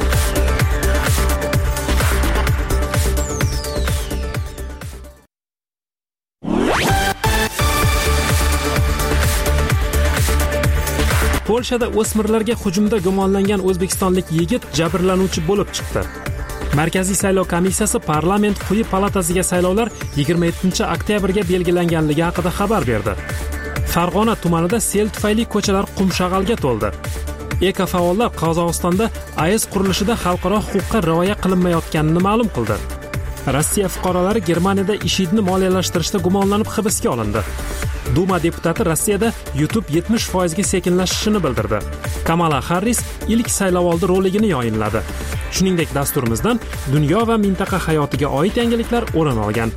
Polshada o'smirlarga hujumda gumonlangan o'zbekistonlik yigit jabrlanuvchi bo'lib chiqdi. Markaziy saylov komissiyasi parlament quyi palatasiga saylovlar yigirma yettinchi oktyabrga belgilanganligi haqida xabar berdi. Farg'ona tumanida sel tufayli ko'chalar qumshag'alga to'ldi. Ekofaollar Qozog'istonda A E S qurilishida xalqaro huquqqa rioya qilinmayotganini ma'lum qildi. Rossiya fuqarolari Germaniyada IShIDni moliyalashtirishda gumonlanib hibsga olindi. Duma deputati Rossiyada YouTube yetmish foiz ga sekinlashishini bildirdi. Kamala Harris ilk saylovoldi roligini yayinladi. Shuningdek, dasturimizdan dunyo va mintaqa hayotiga oid yangiliklar o'rin olgan.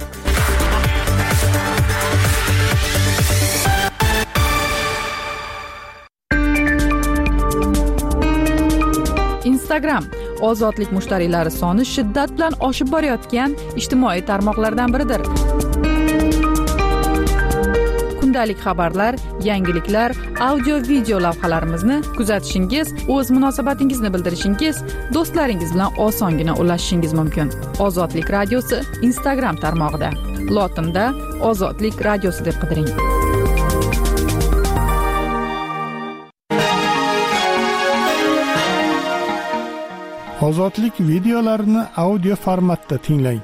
Instagram ozodlik mushtariylari soni shiddat bilan oshib borayotgan ijtimoiy tarmoqlardan biridir. Kundalik xabarlar, yangiliklar, audio-video lavhalarimizni kuzatishingiz, o'z munosabatingizni bildirishingiz, do'stlaringiz bilan osongina ulashishingiz mumkin. Ozodlik radiosi Instagram tarmog'ida. Lotinda Ozodlik radiosi deb qidiring. Ozodlik videolarini audio formatda tinglang.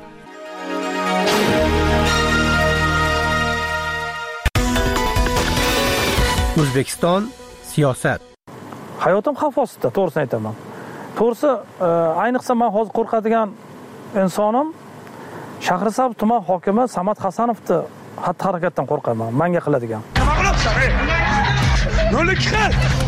O'zbekiston siyosat. Hayotim xavf ostida, to'g'risini aytaman. To'g'risi, ayniqsa men hozir qo'rqadigan insonim Shahrisabz tuman hokimi Samad Hasanovni xatti-harakatdan qo'rqaman. Menga qiladigan. Nima qilyapsan, ey? Yo'lga chiq.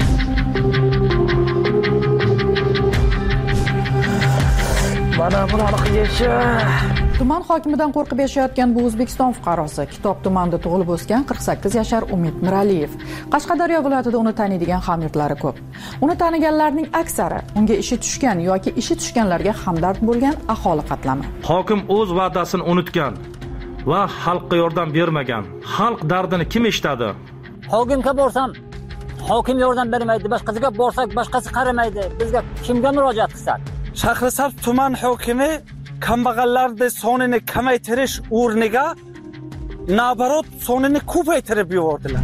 Mana bularni qiyishi. Tuman hokimidan qo'rqib yashayotgan bu O'zbekiston fuqarosi Kitob tumanida tug'ilib o'sgan qirq sakkiz yashar Umid Miraliyev. Qashqadaryo viloyatida uni taniydigan hamyurtlari ko'p. Uni taniganlarning aksari unga ishi tushgan yoki ishi tushganlarga hamdard bo'lgan aholi qatlami. Hokim o'z va'dasini unutgan va xalqqa yordam bermagan. Xalq dardini kim eshitadi? Hokimga borsam, hokim yordam bermaydi. Boshqasiga borsak, boshqasi qaramaydi. Bizga kimga murojaat qilsak? Shahrisabz tuman hokimi kambag'allarning sonini kamaytirish o'rniga nabarot sonini ko'paytirib yubordilar.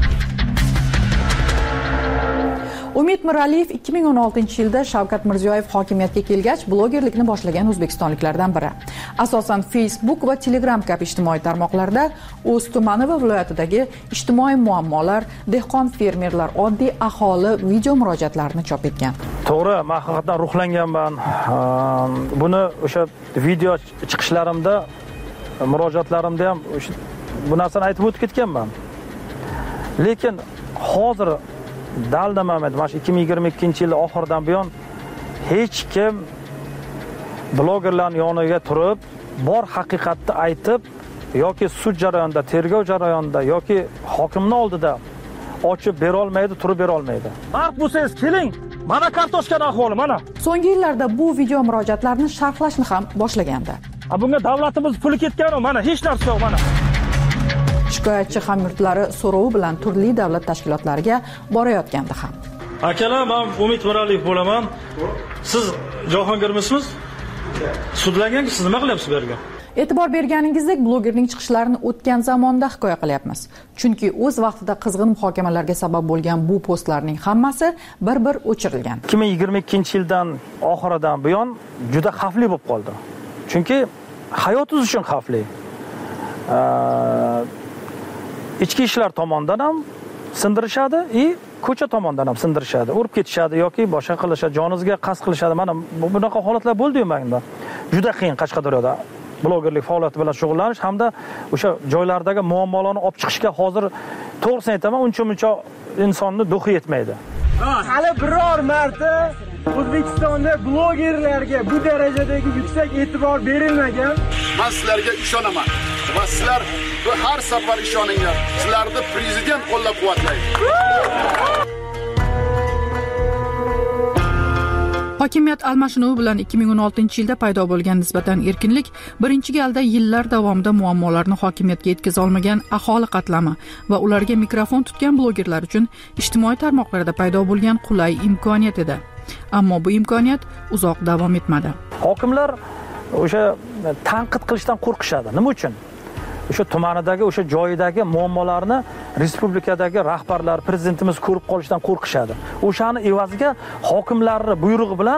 Umid Miraliyev ikki ming o'n oltinchi yilda Shavkat Mirziyoyev hokimiyatga kelgach blogerlikni boshlagan o'zbekistonliklardan biri. Asosan Facebook va Telegram kabi ijtimoiy tarmoqlarda o'z tumani va viloyatidagi ijtimoiy muammolar, dehqon fermerlar, oddiy aholi video murojaatlarini chop etgan. To'g'ri, men haqiqatan ruhlanganman. Buni o'sha video chiqishlarimda, murojaatlarimda ham bu narsani aytib o'tib ketganman. Lekin hozir daldamayman. Mana ikki ming yigirma ikkinchi yil oxiridan buyon hech kim blogerlarning yoniga turib, bor haqiqatni aytib yoki sud jarayonida, tergov jarayonida yoki hokimning oldida ochib bera olmaydi, turib bera olmaydi. Vaqt bo'lsangiz keling. Mana kartoshkani ahvoli mana. So'nggi yillarda bu video murojaatlarni sharhlashni ham boshlagandi. Bunga davlatimiz puli ketgan-ku, mana hech narsa yo'q mana. Shikoyatchi hamyurtlari so'rovi bilan turli davlat tashkilotlariga borayotgandi ham. Akalar, men Umid Miraliyev bo'laman. Siz Jahongirmisiniz? Sudlanganki, siz nima qilyapsiz bu yerga? E'tibor berganingizdek, blogerning chiqishlarini o'tgan zamonda hikoya qilyapmiz. Chunki o'z vaqtida qizg'in muhokamalarga sabab bo'lgan bu postlarning hammasi bir-bir o'chirilgan. ikki ming yigirma ikkinchi yildan oxiridan buyon juda xavfli bo'lib qoldi. Chunki hayotingiz uchun xavfli. Ichki ishlar tomonidan ham sindirishadi, i ko'cha tomonidan ham sindirishadi, urib ketishadi yoki boshqa qilishadi, joningizga qasd qilishadi. Mana bunaqa holatlar bo'ldi-yu menda. Juda qiyin Qashqadaryoda blogerlik faoliyati bilan shug'ullanish hamda o'sha joylardagi muammolarni olib chiqishga hozir to'g'risini aytaman, uncha-muncha insonni duxi yetmaydi. Hali biror marta O'zbekistonda blogerlarga bu darajadagi yuksak e'tibor berilmagan. Men sizlarga ishonaman va sizlar har safar ishoninglar. Sizlarni prezident qo'llab-quvvatlaydi. hokimiyat almashinuvi bilan ikki ming o'n oltinchi yilda paydo bo'lgan nisbatan erkinlik birinchi galda yillar davomida muammolarni hokimiyatga yetkaza olmagan aholi qatlami va ularga mikrofon tutgan blogerlar uchun ijtimoiy tarmoqlarda paydo bo'lgan qulay imkoniyat edi. Ammo bu imkoniyat uzoq davom etmadi. Hokimlar o'sha tanqid qilishdan qo'rqishadi. Nima uchun? O'sha tumanidagi, o'sha joyidagi muammolarni respublikadagi rahbarlar, prezidentimiz ko'rib qolishdan qo'rqishadi. O'shani evaziga hokimlarning buyrug'i bilan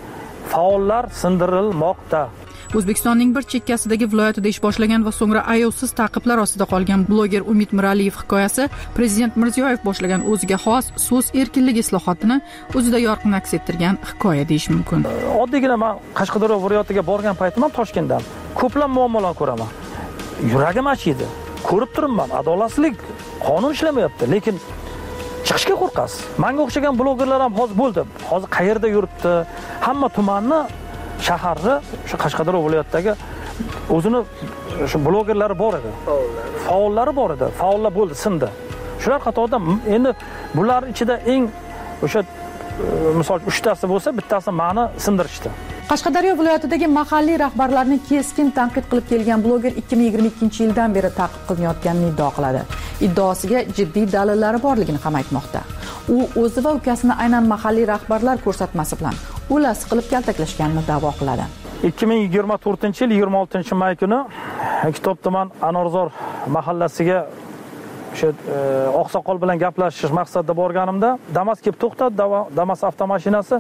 faollar sindirilmoqda. O'zbekistonning bir chekkasidagi viloyatida ish boshlagan va so'ngra ayovsiz ta'qiblar ostida qolgan bloger Umid Miraliyev hikoyasi Prezident Mirziyoyev boshlagan o'ziga xos so'z erkinligi islohotini o'zida yorqin aks ettirgan hikoya deyish mumkin. Oddiygina men Qashqadaryo viloyatiga borgan paytimda Toshkentdan ko'plab muammolar ko'raman. Yuragim achiydi. Ko'rib turibman, adolatsizlik, qonun ishlamayapti, lekin chiqishga qo'rqasiz. Menga o'xshagan blogerlar ham hozir bo'ldi. Hozir qayerda yuribdi? Hamma tumanni, shaharni, o'sha Qashqadaryo viloyatidagi o'zini o'sha blogerlari bor edi. Faollari bor edi. Faollar bo'ldi, sindi. Shular qatorida endi bular ichida eng o'sha misol uchtasi bo'lsa, bittasi ma'ni sindirishdi. Qashqadaryo viloyatidagi mahalliy rahbarlarni keskin tanqid qilib kelgan bloger ikki ming yigirma ikkinchi yildan beri ta'qib qilinayotganini iddao qiladi. Iddaosiga jiddiy dalillari borligini ham aytmoqda. U o'zi va ukasini aynan mahalliy rahbarlar ko'rsatmasi bilan o'lasi qilib kaltaklashganini da'vo qiladi. ikki ming yigirma to'rtinchi yil yigirma oltinchi may kuni Kitob tuman Anorzor mahallasiga o'sha oqsoqol bilan gaplashish maqsadida borganimda Damas kelib to'xtadi, Damas avtomashinasi.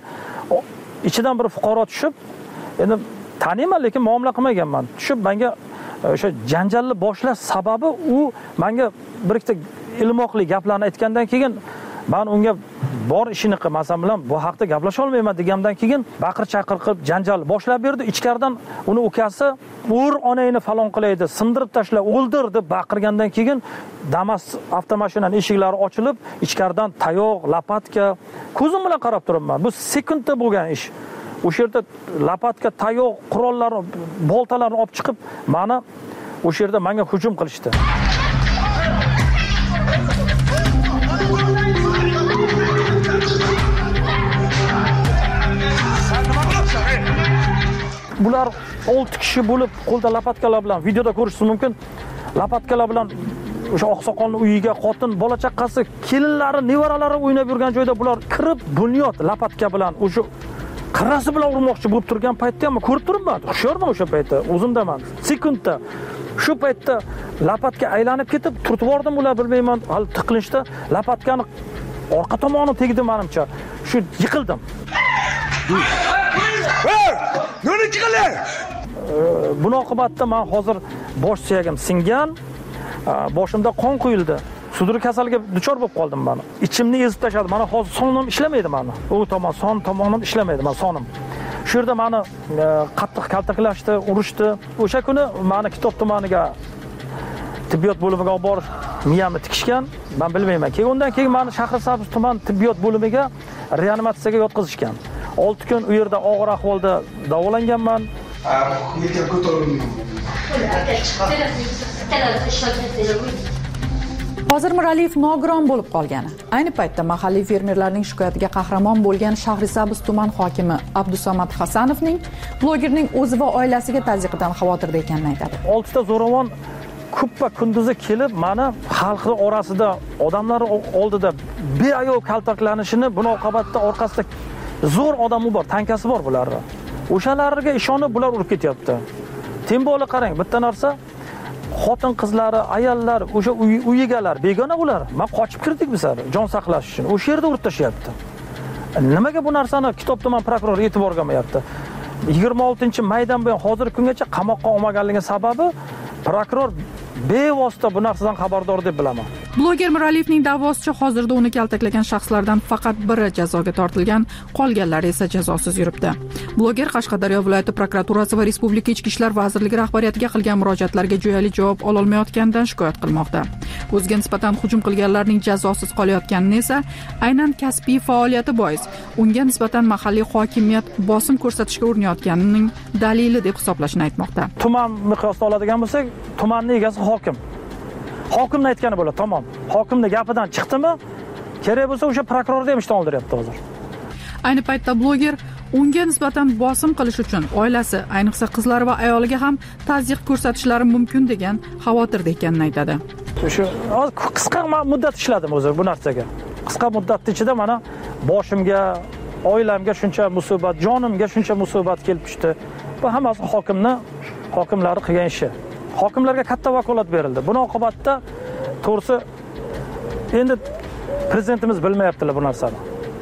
İçidan bir fuqaro tushib, endi taniyman, lekin muomala qilmaganman. Tushib menga o'sha janjalni boshlash sababi u menga bir ikkita ilmoqli gaplarni aytgandan keyin men unga bor ishini qilmasam bilan bu haqda gaplasha olmayman degandan keyin baqir chaqir qilib janjal boshlab berdi. Ichkaridan uni ukasi "Ur onangni falon qilaydi, sindirib tashla, o'ldir" deb baqirgandan keyin Damas avtomashinaning eshiklari ochilib, ichkaridan tayoq, lapatka, ko'zim bilan qarab turibman. Bu sekundda bo'lgan ish. O'sha yerda lapatka, tayoq, qurollarni, boltalarni olib chiqib, meni o'sha yerda menga hujum qilishdi. Bular olti kishi bo'lib qo'lda lapatkalar bilan videoda ko'rishingiz mumkin. Lapatkalar bilan o'sha oqsoqolning uyiga xotin, bola chaqasi, kelinlari, nevaralari o'ynab yurgan joyda bular kirib, bunyod lapatka bilan o'sha qirrasi bilan urmoqchi bo'lib turgan paytda ham ko'rib turibman. Hushyorman o'sha paytda, o'zimdaman. Sekundda shu paytda lapatka aylanib ketib, turtvordim ular bilmayman, hali tiqilishda lapatkani orqa tomoni tegdi menimcha. Shu yiqildim. Nima chiqildi? Buni oqibatda men hozir bosh suyagim singan, boshimda qon quyildi. Sudur kasaliga duchor bo'lib qoldim men. Ichimni ezib tashladi. Mana hozir sonim ishlamaydi meni. U tomon son tomonim ishlamaydi men sonim. Shu yerda meni qattiq kaltaklashdi, urishdi. O'sha kuni meni Kitob tumaniga tibbiyot bo'limiga olib borib, miyamni tikishgan. Men bilmayman. Keyin undan keyin meni Shahrisabz tuman tibbiyot bo'limiga reanimatsiyaga yotqizishgan. olti kun u yerda og'ir ahvolda davolanganman. Hozir Miraliyev nogiron bo'lib qolgani. Ayni paytda mahalliy fermerlarning shikoyatiga qahramon bo'lgan Shahrisabz tuman hokimi Abdusamad Hasanovning blogerning o'zi va oilasiga tazyiqidan xavotirda ekanini aytadi. oltita zo'ravon kuppa kunduzi kelib, meni xalqning orasida, odamlar oldida beayov kaltaklanishini, buni oqibatda orqasida zo'r odami bor, tankasi bor bularni. O'shalarga ishonib bular urib ketyapti. Tembola qarang, bitta narsa, xotin qizlari, ayollar, o'sha uy egalari, begona ular. Men qochib kirdik bizlar, jon saqlash uchun. O'sha yerda urib tashyapti. Nimaga bu narsani Kitob tuman prokurori e'tiborga olmayapti? yigirma oltinchi maydan buyon hozirgi kungacha qamoqqa olmaganligi sababi prokuror bevosita bu narsadan xabardor deb bilaman. Bloger Miraliyevning da'vosicha hozirda uni kaltaklagan shaxslardan faqat biri jazoga tortilgan, qolganlari esa jazosiz yuribdi. Bloger Qashqadaryo viloyati prokuraturasi va Respublika Ichki ishlar vazirligi rahbariyatiga qilgan murojaatlarga jo'yali javob ola olmayotganidan shikoyat qilmoqda. O'ziga nisbatan hujum qilganlarning jazosiz qolayotganini esa aynan kasbiy faoliyati bois unga nisbatan mahalliy hokimiyat bosim ko'rsatishga urinayotganining dalili deb hisoblashini aytmoqda. Tuman miqyosda oladigan bo'lsak, tumanning egasi hokim. Hokimning aytgani bo'ladi, tamom. Hokimning gapidan chiqdimi, kerak bo'lsa o'sha prokurorni ham ishdan oldiryapti hozir. Ayni paytda bloger unga nisbatan bosim qilish uchun oilasi, ayniqsa qizlari va ayoliga ham tazyiq ko'rsatishlari mumkin degan xavotirda ekanini aytadi. Shu qisqa muddat ishladim o'zi bu narsaga. Qisqa muddat ichida mana boshimga, oilamga shuncha musibat, jonimga shuncha musibat kelib tushdi. Bu hammasi hokimni, hokimlar qilgan ishi. Hokimlarga katta vakolat berildi. Buni oqibatda to'g'risi endi prezidentimiz bilmayaptilar bu narsani.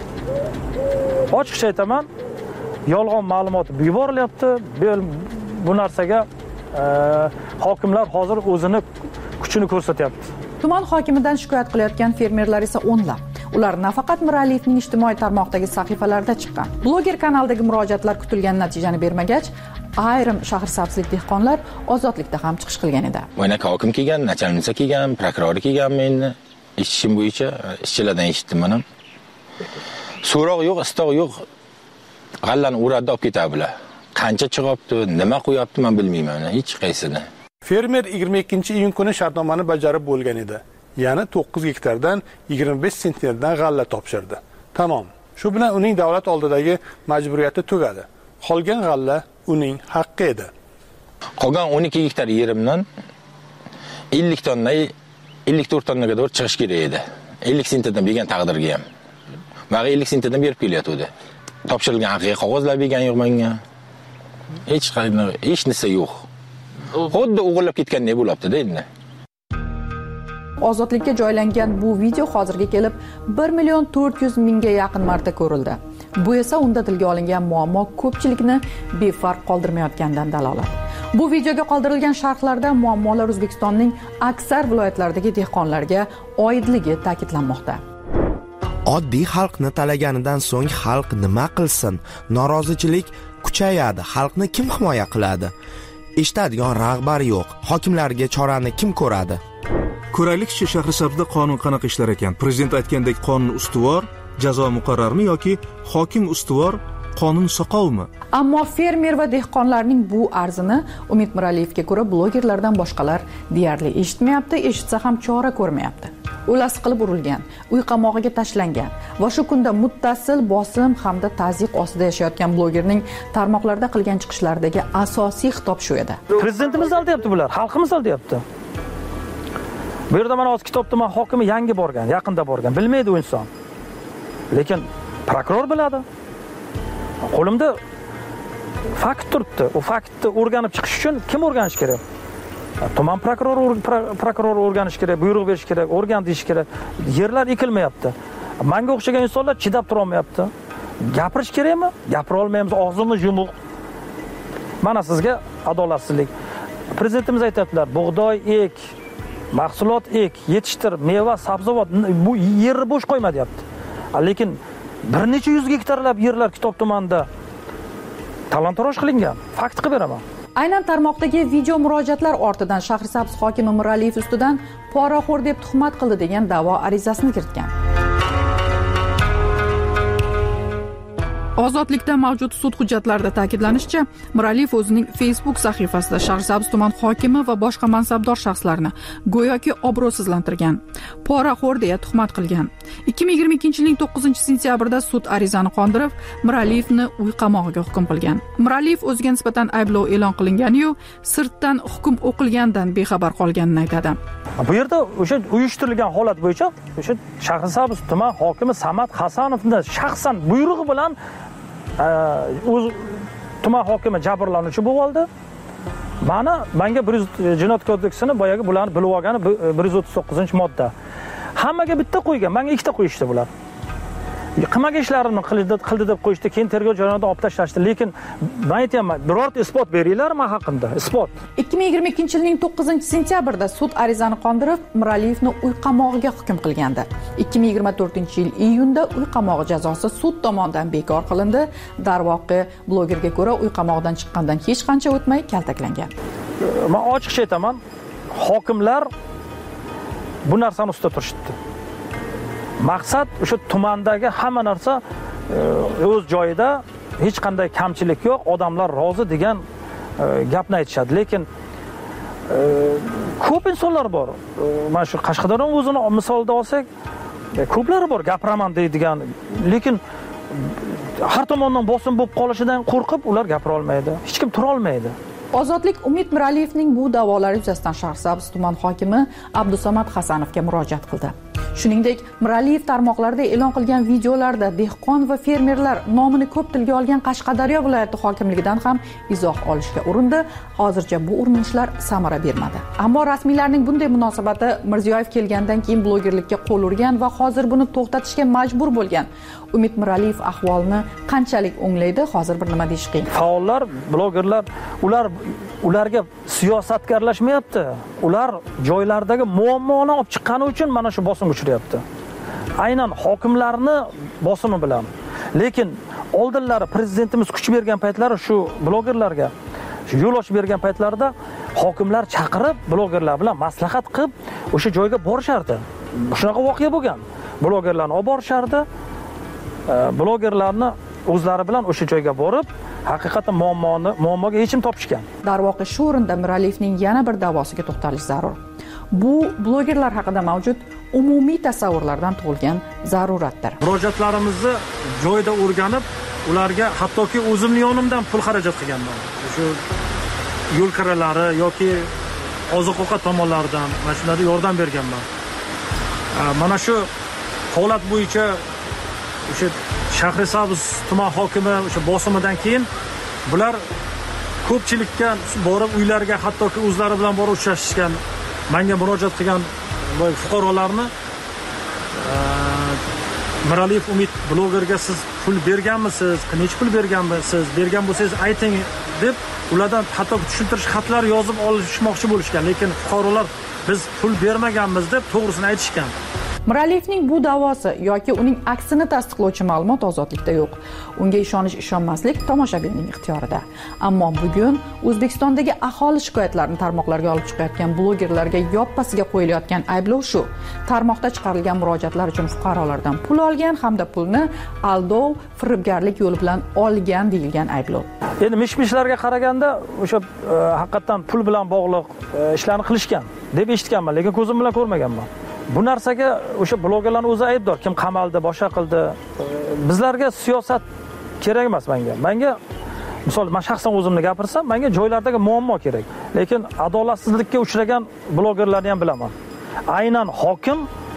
Ochiqcha aytaman, yolg'on ma'lumot yuborilyapti. Bu narsaga e, hokimlar hozir o'zini kuchini ko'rsatyapti. Tuman hokimidan shikoyat qilayotgan fermerlar esa o'nlab. Ular nafaqat Miraliyevning ijtimoiy tarmoqdagi sahifalarida chiqqan. Bloger kanaldagi murojaatlar kutilgan natijani bermagach, ayrim shahrsabzlik dehqonlar ozodlikda ham chiqish qilgan edi. O'ynaka hokim kelgan, nachalnica kelgan, prokuror kelgan meni eshitishim bo'yicha ishchilardan eshitdim mana. So'roq yo'q, istoq yo'q. G'allani uradda olib ketadilar. Qancha chiqyapti, nima qo'yapti men bilmayman, hech qaysini. Fermer yigirma ikkinchi iyun kuni shartnomani bajarib bo'lgan edi. Ya'ni to'qqiz gektardan yigirma besh sentnerdan g'alla topshirdi. Tamom. Shu bilan uning davlat oldidagi majburiyati tugadi. Qolgan g'alla uning haqqi edi. Qolgan o'n ikki gektar yerimdan ellik tonna, ellik to'rt tonnaga doğru chiqish kerak edi. ellik sentnerdan bergan taqdirga ham. Mana ellik sentnerdan berib kelyapti. Topshirilgan haqiqiy qog'ozlar bergan yo'q menga. Hech qanday hech narsa yo'q. Xuddi o'g'irlab ketgandek bo'lyapti-da endi. Ozodlikka joylangan bu video hozirga kelib bir million to'rt yuz mingga yaqin marta ko'rildi. Bu esa unda tilga olingan muammo ko'pchilikni befarq qoldirmayotganidan dalolat. Bu videoga qoldirilgan sharhlarda muammolar O'zbekistonning aksar viloyatlaridagi dehqonlarga oidligi ta'kidlanmoqda. Oddiy xalqni talaganidan so'ng xalq nima qilsin? Norozichilik kuchayadi. Xalqni kim himoya qiladi? Eshitadigan rahbar yo'q. Hokimlarga chorani kim ko'radi? Ko'raylikchi, Shahrisabzda qonun qanaqa ishlar ekan? Prezident aytgandek qonun ustuvor, jazo muqarrarmi yoki hokim ustuvor, qonun soqovmi? Ammo fermer va dehqonlarning bu arzini Umid Miraliyevga ko'ra blogerlardan boshqalar deyarli eshitmayapti, eshitsa ham chora ko'rmayapti. O'lasi qilib urilgan, uy qamog'iga tashlangan va shu kunda muttasil bosim hamda tazyiq ostida yashayotgan blogerning tarmoqlarda qilgan chiqishlaridagi asosiy xitob shu edi. Prezidentimiz aldayapti bular, xalqimiz aldayapti. Bu yerda mana hozir kitobda men hokimi yangi borgan, yaqinda borgan, bilmaydi u inson. Lekin prokuror biladi. Qo'limda fakt turibdi. U faktni o'rganib chiqish uchun kim o'rganish kerak? Tuman prokuror prokuror o'rganish kerak, buyruq berish kerak, o'rgan deyish kerak. Yerlar ekilmayapti. Menga o'xshagan insonlar chidab tura olmayapti. Gapirish kerakmi? Gapira olmaymiz, og'zimiz yumuq. Mana sizga adolatsizlik. Prezidentimiz aytadilar, bug'doy ek, mahsulot ek, yetishtir, meva, sabzavot, bu yerni bo'sh qo'yma deyapti. Lekin bir necha yuz gektarlab yerlar Kitob tumanida talon-taroj qilingan. Fakt qilib beraman. Aynan tarmoqdagi video murojaatlar ortidan Shahrisabz hokimi Miraliyev ustidan poraxo'r deb tuhmat qildi degan da'vo arizasini kiritgan. Ozodlikda mavjud sud hujjatlarida ta'kidlanishicha, Miraliyev o'zining Facebook sahifasida Shahrisabz tuman hokimi va boshqa mansabdor shaxslarni go'yoki obro'sizlantirgan, poraxo'r deya tuhmat qilgan. ikki ming yigirma ikkinchi yilning to'qqizinchi sentyabrida sud arizani qondirib, Miraliyevni uy qamog'iga hukm qilgan. Miraliyev o'ziga nisbatan ayblov e'lon qilingani-yu, sirtdan hukm o'qilgandan bexabar qolganini aytadi. Bu yerda o'sha uyushtirilgan holat bo'yicha o'sha Shahrisabz tuman hokimi Samad Hasanovni shaxsan buyrug'i bilan o'z tuman hokimi jabrlanuvchi bo'lib oldi. Mana menga bir yuz jinoyat kodeksini boyagi bularni bilib olgani bir yuz o'ttiz to'qqizinchi modda. Hammaga bitta qo'ygan, menga ikkita qo'yishdi bular. Qilmagan ishlarini qildi, qildi deb qo'yishdi, keyin tergov jarayonidan olib tashlashdi. Lekin men aytaman, birorta isbot beringlar men haqimda, isbot. ikki ming yigirma ikkinchi yilning to'qqizinchi sentyabrida sud arizani qondirib, Miraliyevni uy qamog'iga hukm qilgandi. ikki ming yigirma to'rtinchi yil iyunda uy qamog'i jazosi sud tomonidan bekor qilindi. Darvoqe, blogerga ko'ra uy qamog'idan chiqqandan hech qancha o'tmay kaltaklangan. Men ochiqcha aytaman, hokimlar bu narsani ustida turishdi. Maqsad o'sha tumandagi hamma narsa o'z joyida, hech qanday kamchilik yo'q, odamlar rozi degan gapni aytishadi. Lekin ko'p insonlar bor. Mana shu Qashqadaryo o'zini misolda olsak, ko'plar bor gapiraman deydigan, lekin har tomondan bosim bo'lib qolishidan qo'rqib ular gapira olmaydi, hech kim tura olmaydi. Ozodlik Umid Miraliyevning bu da'volari yuzasidan Shahrisabz tuman hokimi Abdusamad Hasanovga murojaat qildi. Shuningdek, Miraliyev tarmoqlarda e'lon qilgan videolarda dehqon va fermerlar nomini ko'p tilga olgan Qashqadaryo viloyati hokimligidan ham izoh olishga urindi. Hozircha bu urinishlar samara bermadi. Ammo rasmiylarning bunday munosabati Mirziyoyev kelgandan keyin blogerlikka qo'l urgan va hozir buni to'xtatishga majbur bo'lgan Umid Miraliyev ahvolni qanchalik o'nglaydi, hozir bir nima deyish qiyin. Faollar, blogerlar, ular ularga siyosatgarlashmayapti. Ular joylardagi muammoni olib chiqqani uchun mana shu bosim uchiryapti. Aynan hokimlarni bosimi bilan. Lekin oldinlari prezidentimiz kuch bergan paytlari shu blogerlarga yo'l ochib bergan paytlarida hokimlar chaqirib, blogerlar bilan maslahat qilib, o'sha joyga borishardi. Shunaqa voqea bo'lgan. Blogerlarni olib borishardi. Blogerlarni o'zlari bilan o'sha joyga borib, haqiqatan muammoni muammoga yechim topishgan. Darvoqe shu o'rinda Miraliyevning yana bir da'vosiga to'xtalish zarur. Bu blogerlar haqida mavjud umumiy tasavvurlardan tug'ilgan zaruratdir. Murojaatlarimizni joyida o'rganib, ularga hattoki o'zimning yonimdan pul xarajat qilganman. Shu yo'l kiralari yoki oziq-ovqat tomonlaridan mana shunday yordam berganman. Mana shu holat bo'yicha o'sha Shahrisabz tuman hokimi o'sha bosimidan keyin bular ko'pchilikka borib uylariga hattoki o'zlari bilan borib uchrashishgan, menga murojaat qilgan fuqarolarni Miraliyev Umid blogerga siz pul berganmisiz, qancha pul berganmisiz, bergan bo'lsangiz ayting deb ulardan hatto tushuntirish xatlar yozib olishmoqchi bo'lishgan, lekin fuqarolar biz pul bermaganmiz deb to'g'risini aytishgan. Miraliyevning bu da'vosi yoki uning aksini tasdiqlovchi ma'lumot ozodlikda yo'q. Unga ishonish ishonmaslik tomoshabinning ixtiyorida. Ammo bugun O'zbekistondagi aholi shikoyatlarini tarmoqlarga olib chiqayotgan blogerlarga yoppasiga qo'yilayotgan ayblov shu: tarmoqda chiqarilgan murojaatlar uchun fuqarolardan pul olgan hamda pulni aldov, firibgarlik yo'li bilan olgan deyilgan ayblov. Endi mish-mishlarga qaraganda o'sha haqiqatan pul bilan bog'liq ishlarni qilishgan deb eshitganman, lekin ko'zim bilan ko'rmaganman. Bu narsaga o'sha blogerlarning o'zi aybdor. Kim qamaldi, boshqa qildi. Bizlarga siyosat kerak emas menga. Menga misol men shaxsan o'zimni gapirsam, menga joylardagi muammo kerak. Lekin adolatsizlikka uchragan blogerlarni ham bilaman. Aynan hokim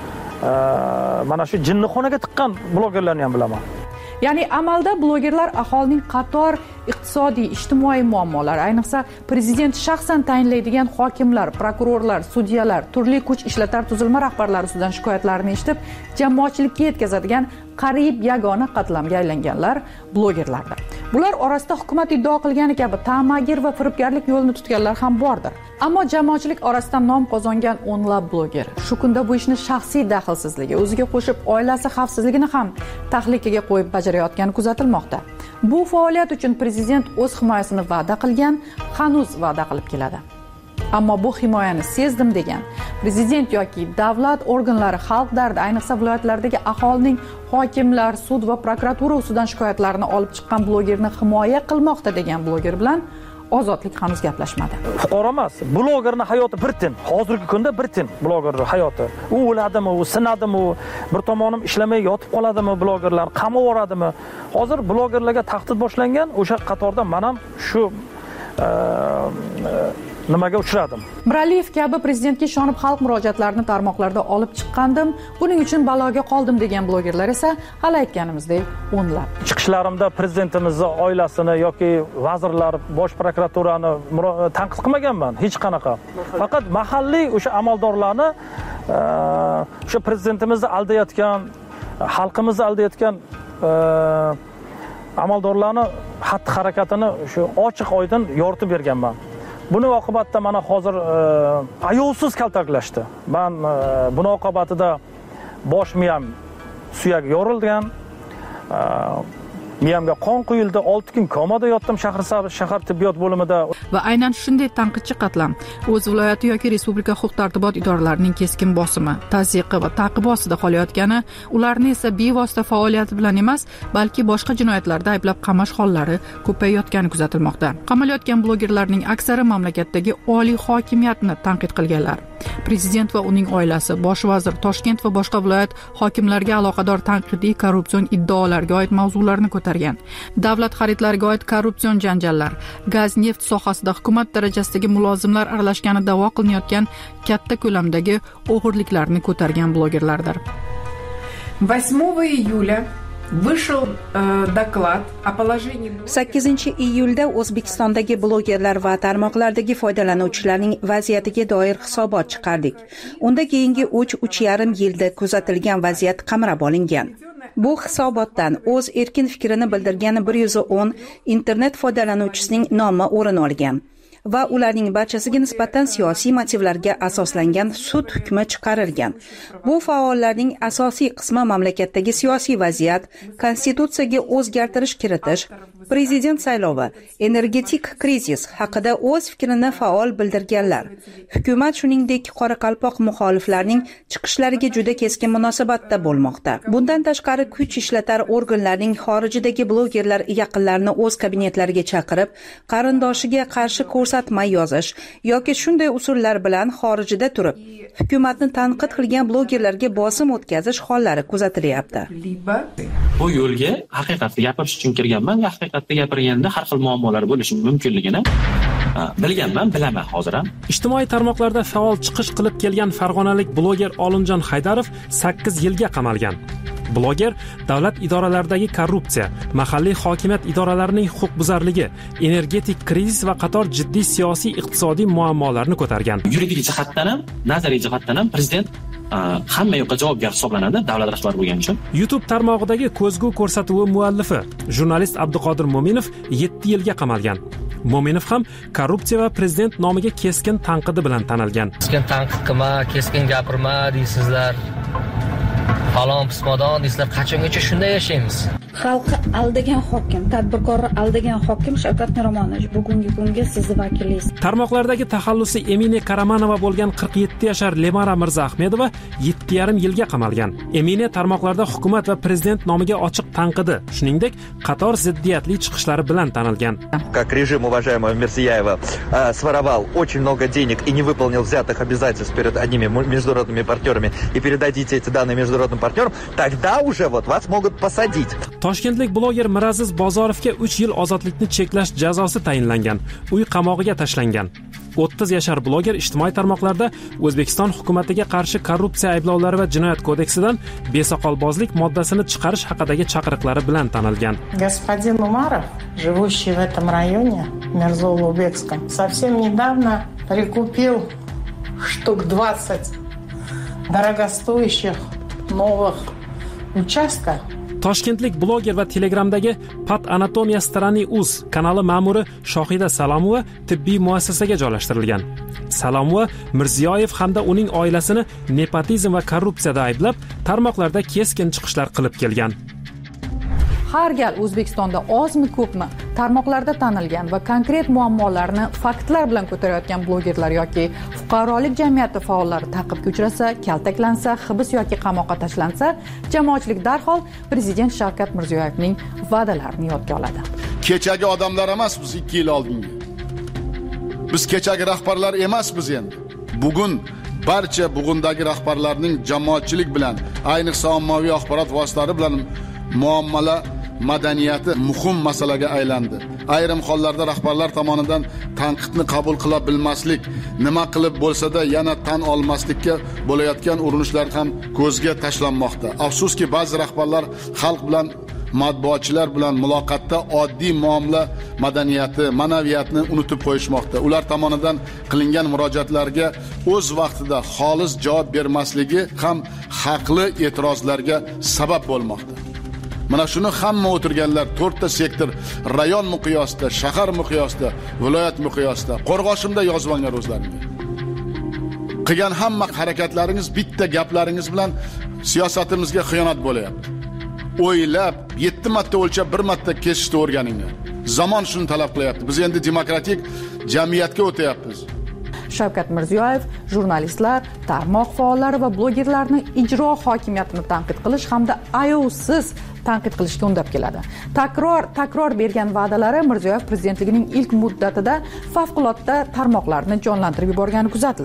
mana shu jinnixonaga tiqqan blogerlarni ham bilaman. Ya'ni amalda blogerlar aholining qator iqtisodiy, ijtimoiy muammolari, ayniqsa prezident shaxsan tayinlaydigan hokimlar, prokurorlar, sudyalar, turli kuch ishlatar tuzilma rahbarlari ustidan shikoyatlarini eshitib, jamoatchilikka yetkazadigan qariyb yagona qatlamga aylanganlar blogerlardir. Bular orasida hukumat iddao qilgani kabi ta'magir va firibgarlik yo'lini tutganlar ham bordir. Ammo jamoatchilik orasidan nom qozongan o'nlab bloger shu kunda bu ishni shaxsiy daxlsizligi, o'ziga qo'shib oilasi xavfsizligini ham tahlikaga qo'yib bajarayotgani kuzatilmoqda. Bu faoliyat uchun prezident o'z himoyasini va'da qilgan, hanuz va'da qilib keladi. Ammo bu himoyani sezdim degan prezident yoki davlat organlari xalq dardi, ayniqsa viloyatlardagi aholining hokimlar, sud va prokuratura ustidan shikoyatlarini olib chiqqan blogerni himoya qilmoqda degan bloger bilan ozodlik hanuz gaplashmadi. Fuqaro emas, blogerning hayoti bir tin. Hozirgi kunda bir tin blogerning hayoti. U o'ladimi, u sinadimi, bir tomonim ishlamay yotib qoladimi, blogerlar qamab yuboradimi? Hozir blogerlarga tahdid boshlangan, o'sha qatorda men ham shu nimaga uchradim. Miraliyev kabi prezidentga ishonib xalq murojaatlarini tarmoqlarda olib chiqqandim, buning uchun baloga qoldim degan blogerlar esa hali aytganimizdek o'nlab. Chiqishlarimda prezidentimizning oilasini yoki vazirlar, bosh prokuraturani tanqid qilmaganman, hech qanaqa. Faqat mahalliy o'sha amaldorlarni o'sha prezidentimizni aldayotgan, xalqimizni aldayotgan amaldorlarni xatti-harakatini shu ochiq oydin yoritib berganman. Buni oqibatda mana hozir ayovsiz kaltaklashdi. Men buni oqibatida bosh miyam suyak yorilgan, miyamga qon quyildi, olti kun komada yotdim Shahrisabz shahar tibbiyot bo'limida. Va aynan shunday tanqidchi qatlam o'z viloyati yoki respublika huquq-tartibot idoralarining keskin bosimi, tazyiqi va ta'qibi ostida qolayotgani, ularni esa bevosita faoliyati bilan emas, balki boshqa jinoyatlarda ayblab qamash hollari ko'payayotgani kuzatilmoqda. Qamalayotgan blogerlarning aksari mamlakatdagi oliy hokimiyatni tanqid qilganlar. Prezident va uning oilasi, bosh vazir, Toshkent va boshqa viloyat hokimlariga aloqador tanqidiy korrupsion iddaolarga oid mavzularni ko'targan. Davlat xaridlariga oid korrupsion janjallar, gaz, neft sohasida hukumat darajasidagi mulozimlar aralashgani da'vo qilinayotgan katta ko'lamdagi o'g'irliklarni ko'targan blogerlardir. восьмого июля Вышел э, доклад о положении... sakkizinchi iyulda O'zbekistondagi blogerlar va tarmoqlardagi foydalanuvchilarning vaziyatiga doir hisobot chiqardik. Unda keyingi uch yarim yilda kuzatilgan vaziyat qamrab olingan. Bu hisobotdan o'z erkin fikrini bildirgan bir yuz o'n internet foydalanuvchisining nomi o'rin olgan va ularning barchasiga nisbatan siyosiy motivlarga asoslangan sud hukmi chiqarilgan. Bu faollarning asosiy qismi mamlakatdagi siyosiy vaziyat, konstitutsiyaga o'zgartirish kiritish, prezident saylovi, energetik krizis haqida o'z fikrini faol bildirganlar. Hukumat shuningdek Qoraqalpoq muxoliflarining chiqishlariga juda keskin munosabatda bo'lmoqda. Bundan tashqari kuch ishlatar organlarning xorijdagi blogerlar yaqinlarini o'z kabinetlariga chaqirib, qarindoshiga qarshi ko'rsatma yozish yoki shunday usullar bilan xorijda turib, hukumatni tanqid qilgan blogerlarga bosim o'tkazish hollari kuzatilyapti. Bu yo'lga haqiqatni gapirish uchun kirganman va haqiqatni gapirganda har xil muammolar bo'lishi mumkinligini bilganman, bilaman hozir ham. Ijtimoiy tarmoqlarda faol chiqish qilib kelgan farg'onalik bloger Olimjon Haydarov sakkiz yilga qamalgan. Bloger davlat idoralaridagi korrupsiya, mahalliy hokimiyat idoralarining huquqbuzarligi, energetik krizis va qator jiddiy siyosiy iqtisodiy muammolarni ko'targan. Yuridik jihatdan ham, nazariy jihatdan ham prezident hamma yoqqa javobgar hisoblanadi davlat rahbari bo'lgani uchun. YouTube tarmog'idagi ko'zgu ko'rsatuvi muallifi, jurnalist Abduqodir Mo'minov yetti yilga qamalgan. Mo'minov ham korrupsiya va prezident nomiga keskin tanqidi bilan tanilgan. Keskin tanqid qilma, keskin gapirma deysizlar. Falon pismodon deysizlar, qachongacha shunday yashaymiz? Xalqi aldagan hokim, tadbirkorni aldagan hokim Shavkat Miromonovich bugungi kunga sizni vakilingiz. Tarmoqlardagi taxallusi Emine Karamanova bo'lgan qirq yetti yashar Lemara Mirzaahmedova yetti yarim yilga qamalgan. Emine tarmoqlarda hukumat va prezident nomiga ochiq tanqidi, shuningdek, qator ziddiyatli chiqishlari bilan tanilgan. Как режим уважаемого Мирзияева э, своровал очень много денег и не выполнил взятых обязательств перед одними международными партнерами и передадите эти данные международным партнерам, тогда уже вот вас могут посадить. Toshkentlik bloger Miraziz Bozorovga uch yil ozodlikni cheklash jazosi tayinlangan. Uy qamog'iga tashlangan. o'ttiz yashar bloger ijtimoiy tarmoqlarda O'zbekiston hukumatiga qarshi korrupsiya ayblovlari va jinoyat kodeksidan besoqolbozlik moddasini chiqarish haqidagi chaqiriqlari bilan tanilgan. Господин Умаров, живущий в этом районе, Мирзоулубекском, совсем недавно прикупил штук двадцать дорогостоящих новых участков. Toshkentlik bloger va Telegramdagi Pat Anatomiya Strani Uz kanali ma'muri Shohida Salomova tibbiy muassasaga joylashtirilgan. Salomova Mirziyoyev hamda uning oilasini nepotizm va korrupsiyada ayblab, tarmoqlarda keskin chiqishlar qilib kelgan. Har gal O'zbekistonda ozmi ko'pmi tarmoqlarda tanilgan va konkret muammolarni faktlar bilan ko'tarayotgan blogerlar yoki fuqarolik jamiyati faollari ta'qibga uchrasa, kaltaklansa, hibs yoki qamoqqa tashlansa, jamoatchilik darhol prezident Shavkat Mirziyoyevning va'dalarini yodga oladi. Kechagi odamlar emas biz ikki yil oldingi. Biz kechagi rahbarlar emasmiz endi. Bugun barcha bugundagi rahbarlarning jamoatchilik bilan, ayniqsa ommaviy axborot vositalari bilan muomala madaniyati muhim masalaga aylandi. Ayrim hollarda rahbarlar tomonidan tanqidni qabul qila bilmaslik, nima qilib bo'lsa-da yana tan olmaslikka bo'layotgan urinishlar ham ko'zga tashlanmoqda. Afsuski ba'zi rahbarlar xalq bilan, matbuotchilar bilan muloqotda oddiy muomala madaniyati, ma'naviyatni unutib qo'yishmoqda. Ular tomonidan qilingan murojaatlarga o'z vaqtida xolis javob bermasligi ham haqli e'tirozlarga sabab bo'lmoqda. Mana shuni hamma o'tirganlar to'rtta sektor, rayon miqyosida, shahar miqyosida, viloyat miqyosida, qo'rg'oshimda yozib olgan o'zlaringiz. Qilgan hamma harakatlaringiz bitta gaplaringiz bilan siyosatimizga xiyonat bo'layapti. O'ylab, yetti marta o'lchab, bir marta kesishni o'rganinglar. Zamon shuni talab qilyapti. Biz endi demokratik jamiyatga o'tayapmiz. Shavkat Mirziyoyev jurnalistlar, tarmoq faollari va blogerlarni ijro hokimiyatini tanqid qilish hamda ayovsiz tanqid qilishga undab keladi. Takror takror bergan va'dalari Mirziyoyev prezidentligining ilk muddatida favqulodda tarmoqlarni jonlantirib yuborgani kuzatildi.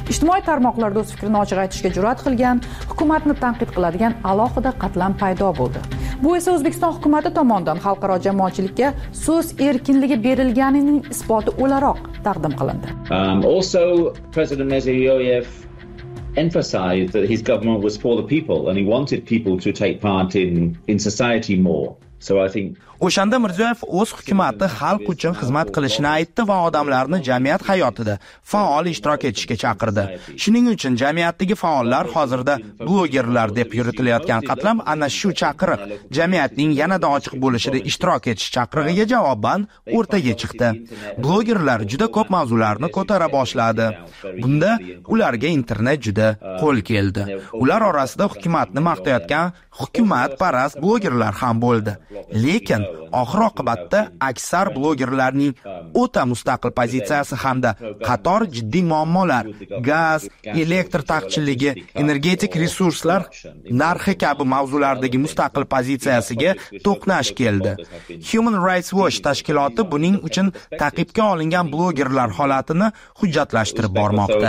ijtimoiy tarmoqlarda o'z fikrini ochiq aytishga jur'at qilgan, hukumatni tanqid qiladigan alohida qatlam paydo bo'ldi. Bu esa O'zbekiston hukumati tomonidan xalqaro jamoatchilikka so'z erkinligi berilganining isboti o'laroq taqdim qilindi. Um, also, President Mirziyoyev emphasized that his government was for the people and he wanted people to take part in, in society more. So I think O'shanda Mirziyoyev o'z hukumati xalq uchun xizmat qilishini aytdi va odamlarni jamiyat hayotida faol ishtirok etishga chaqirdi. Shuning uchun jamiyatdagi faollar hozirda blogerlar deb yuritilayotgan qatlam ana shu chaqiriq, jamiyatning yanada ochiq bo'lishida ishtirok etish chaqirig'iga javoban o'rtaga chiqdi. Blogerlar juda ko'p mavzularni ko'tara boshladi. Bunda ularga internet juda qo'l keldi. Ular orasida hukumatni maqtayotgan hukumatparast blogerlar ham bo'ldi. Lekin oxir oqibatda aksar blogerlarning o'ta mustaqil pozitsiyasi hamda qator jiddiy muammolar, gaz, elektr taqchilligi, energetik resurslar narxi kabi mavzulardagi mustaqil pozitsiyasiga to'qnash keldi. Human Rights Watch tashkiloti buning uchun ta'qibga olingan blogerlar holatini hujjatlashtirib bormoqda.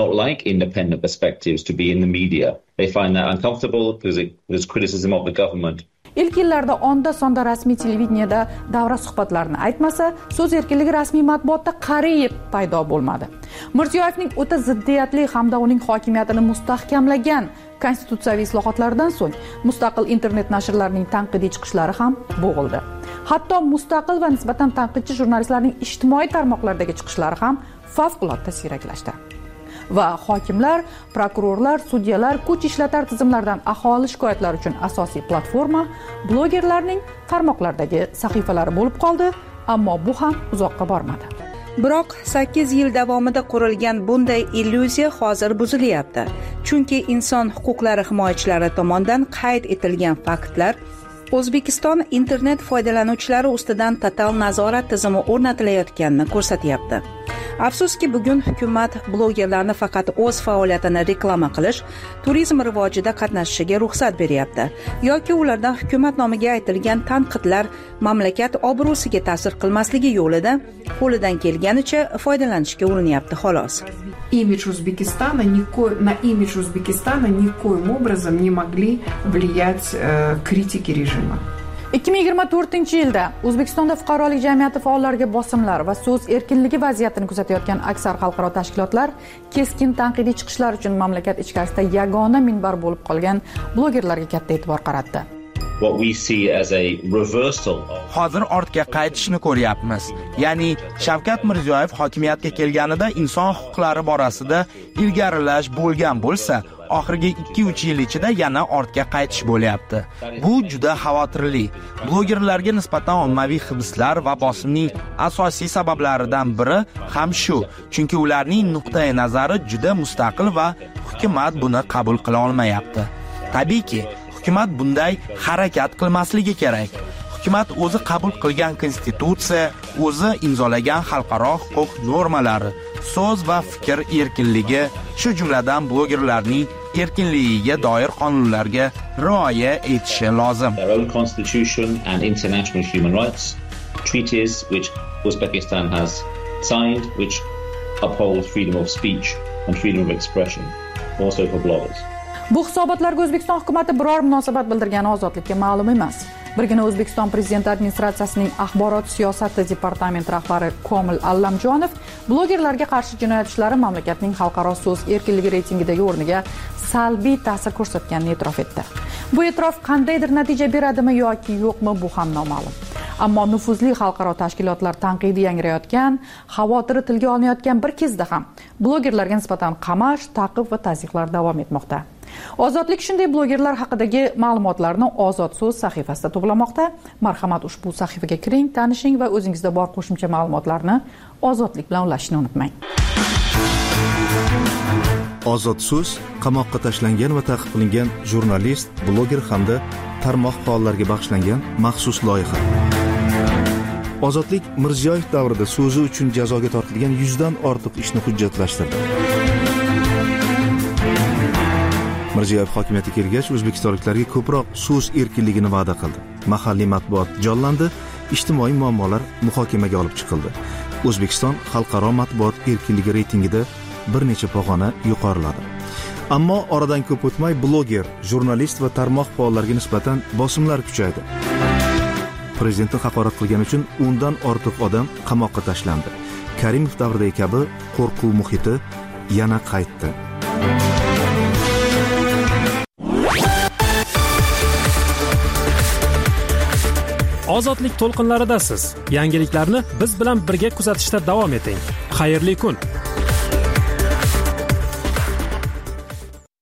They find that uncomfortable because it was criticism of the government. Ilk yillarda onda sonda rasmiy televideniyada davra suhbatlarini aytmasa, so'z erkinligi rasmiy matbuotda qariyib paydo bo'lmadi. Mirziyoyevning o'ta ziddiyatli hamda uning hokimiyatini mustahkamlagan konstitutsiyaviy islohotlardan so'ng mustaqil internet nashrlarining tanqidiy chiqishlari ham bo'g'ildi. Hatto mustaqil va nisbatan tanqidchi jurnalistlarning ijtimoiy tarmoqlardagi chiqishlari ham favqulodda siyraklashdi. Va hokimlar, prokurorlar, sudyalar kuch ishlatar tizimlardan aholi shikoyatlari uchun asosiy platforma blogerlarning tarmoqlardagi sahifalari bo'lib qoldi, ammo bu ham uzoqqa bormadi. Biroq sakkiz yil davomida qurilgan bunday illyuziya hozir buzilyapti. Chunki inson huquqlari himoyachilari tomonidan qayd etilgan faktlar O'zbekiston internet foydalanuvchilari ustidan total nazorat tizimi o'rnatilayotganini ko'rsatyapti. Afsuski, bugun hukumat blogerlarni faqat o'z faoliyatini reklama qilish, turizm rivojida qatnashishiga ruxsat beryapti yoki ulardan hukumat nomiga aytilgan tanqidlar mamlakat obro'siga ta'sir qilmasligi yo'lida qo'lidan kelganicha foydalanishga urinilyapti xolos. Имидж Узбекистана, никой, на имидж Узбекистана никоим образом не могли влиять э, критики режима. ikki ming yigirma to'rtinchi yilda O'zbekistonda fuqarolik jamiyati faollariga bosimlar va so'z erkinligi vaziyatini kuzatayotgan aksar xalqaro tashkilotlar keskin tanqidiy chiqishlar uchun mamlakat ichkarisida yagona minbar bo'lib qolgan blogerlarga katta e'tibor qaratdi. What we see as a reversal. Hozir ortga qaytishni ko'ryapmiz. Ya'ni Shavkat Mirziyoyev hokimiyatga kelganida inson huquqlari borasida ilgarilash bo'lgan bo'lsa, oxirgi ikki uch yil ichida yana ortga qaytish bo'lyapti. Bu juda xavotirli. Blogerlarga nisbatan ommaviy hibslar va bosimning asosiy sabablaridan biri ham shu, chunki ularning nuqtai nazari juda mustaqil va hukumat buni qabul qila olmayapti. Tabiiyki, hukumat bunday harakat qilmasligi kerak. Hukumat o'zi qabul qilgan konstitutsiya, o'zi imzolagan xalqaro huquq normalari, so'z va fikr erkinligi, shu jumladan blogerlarning erkinligiga doir qonunlarga rioya etishi lozim. Their own constitution and international human rights treaties which Uzbekistan has signed, which uphold freedom of speech and freedom of expression, also for bloggers. Bu hisobotlarga O'zbekiston hukumatı biror munosabat bildirgani ozodlikka ma'lum emas. Birgina O'zbekiston prezidenti administratsiyasining axborot siyosati departamenti rahbari Komil Allamjonov blogerlarga qarshi jinoyat ishlari mamlakatning xalqaro so'z erkinligi reytingidagi o'rniga salbiy ta'sir ko'rsatganini e'tirof etdi. Bu e'tirof qandaydir natija beradimi yoki yo'qmi, bu ham noma'lum. Ammo nufuzli xalqaro tashkilotlar tanqidiy yangrayotgan, xavotiri tilga olinayotgan bir kezda ham blogerlarga nisbatan qamash, ta'qib va tazyiqlar davom etmoqda. Ozodlik shunday blogerlar haqidagi ma'lumotlarni Ozod so'z sahifasida to'plamoqda. Marhamat, ushbu sahifaga kiring, tanishing va o'zingizda bor qo'shimcha ma'lumotlarni Ozodlik bilan ulashishni unutmang. Ozod so'z qamoqqa tashlangan va ta'qib qilingan jurnalist, bloger hamda tarmoq faollariga bag'ishlangan maxsus loyiha. Ozodlik Mirziyoyev davrida so'zi uchun jazoga tortilgan yuzdan ortiq ishni hujjatlashtirdi. Mirziyoyev hokimiyatga kelgach, o'zbekistonliklarga ko'proq so'z erkinligini va'da qildi. Mahalliy matbuot jonlandi, ijtimoiy muammolar muhokamaga olib chiqildi. O'zbekiston xalqaro matbuot erkinligi reytingida bir necha pog'ona yuqoriladi. Ammo oradan ko'p o'tmay bloger, jurnalist va tarmoq faollariga nisbatan bosimlar kuchaydi. Prezidentni haqorat qilgani uchun o'ndan ortiq odam qamoqqa tashlandi. Karimov davridagi kabi qo'rquv muhiti yana qaytdi. Ozodlik to'lqinlaridasiz. Yangiliklarni biz bilan birga kuzatishda davom eting. Xayrli kun.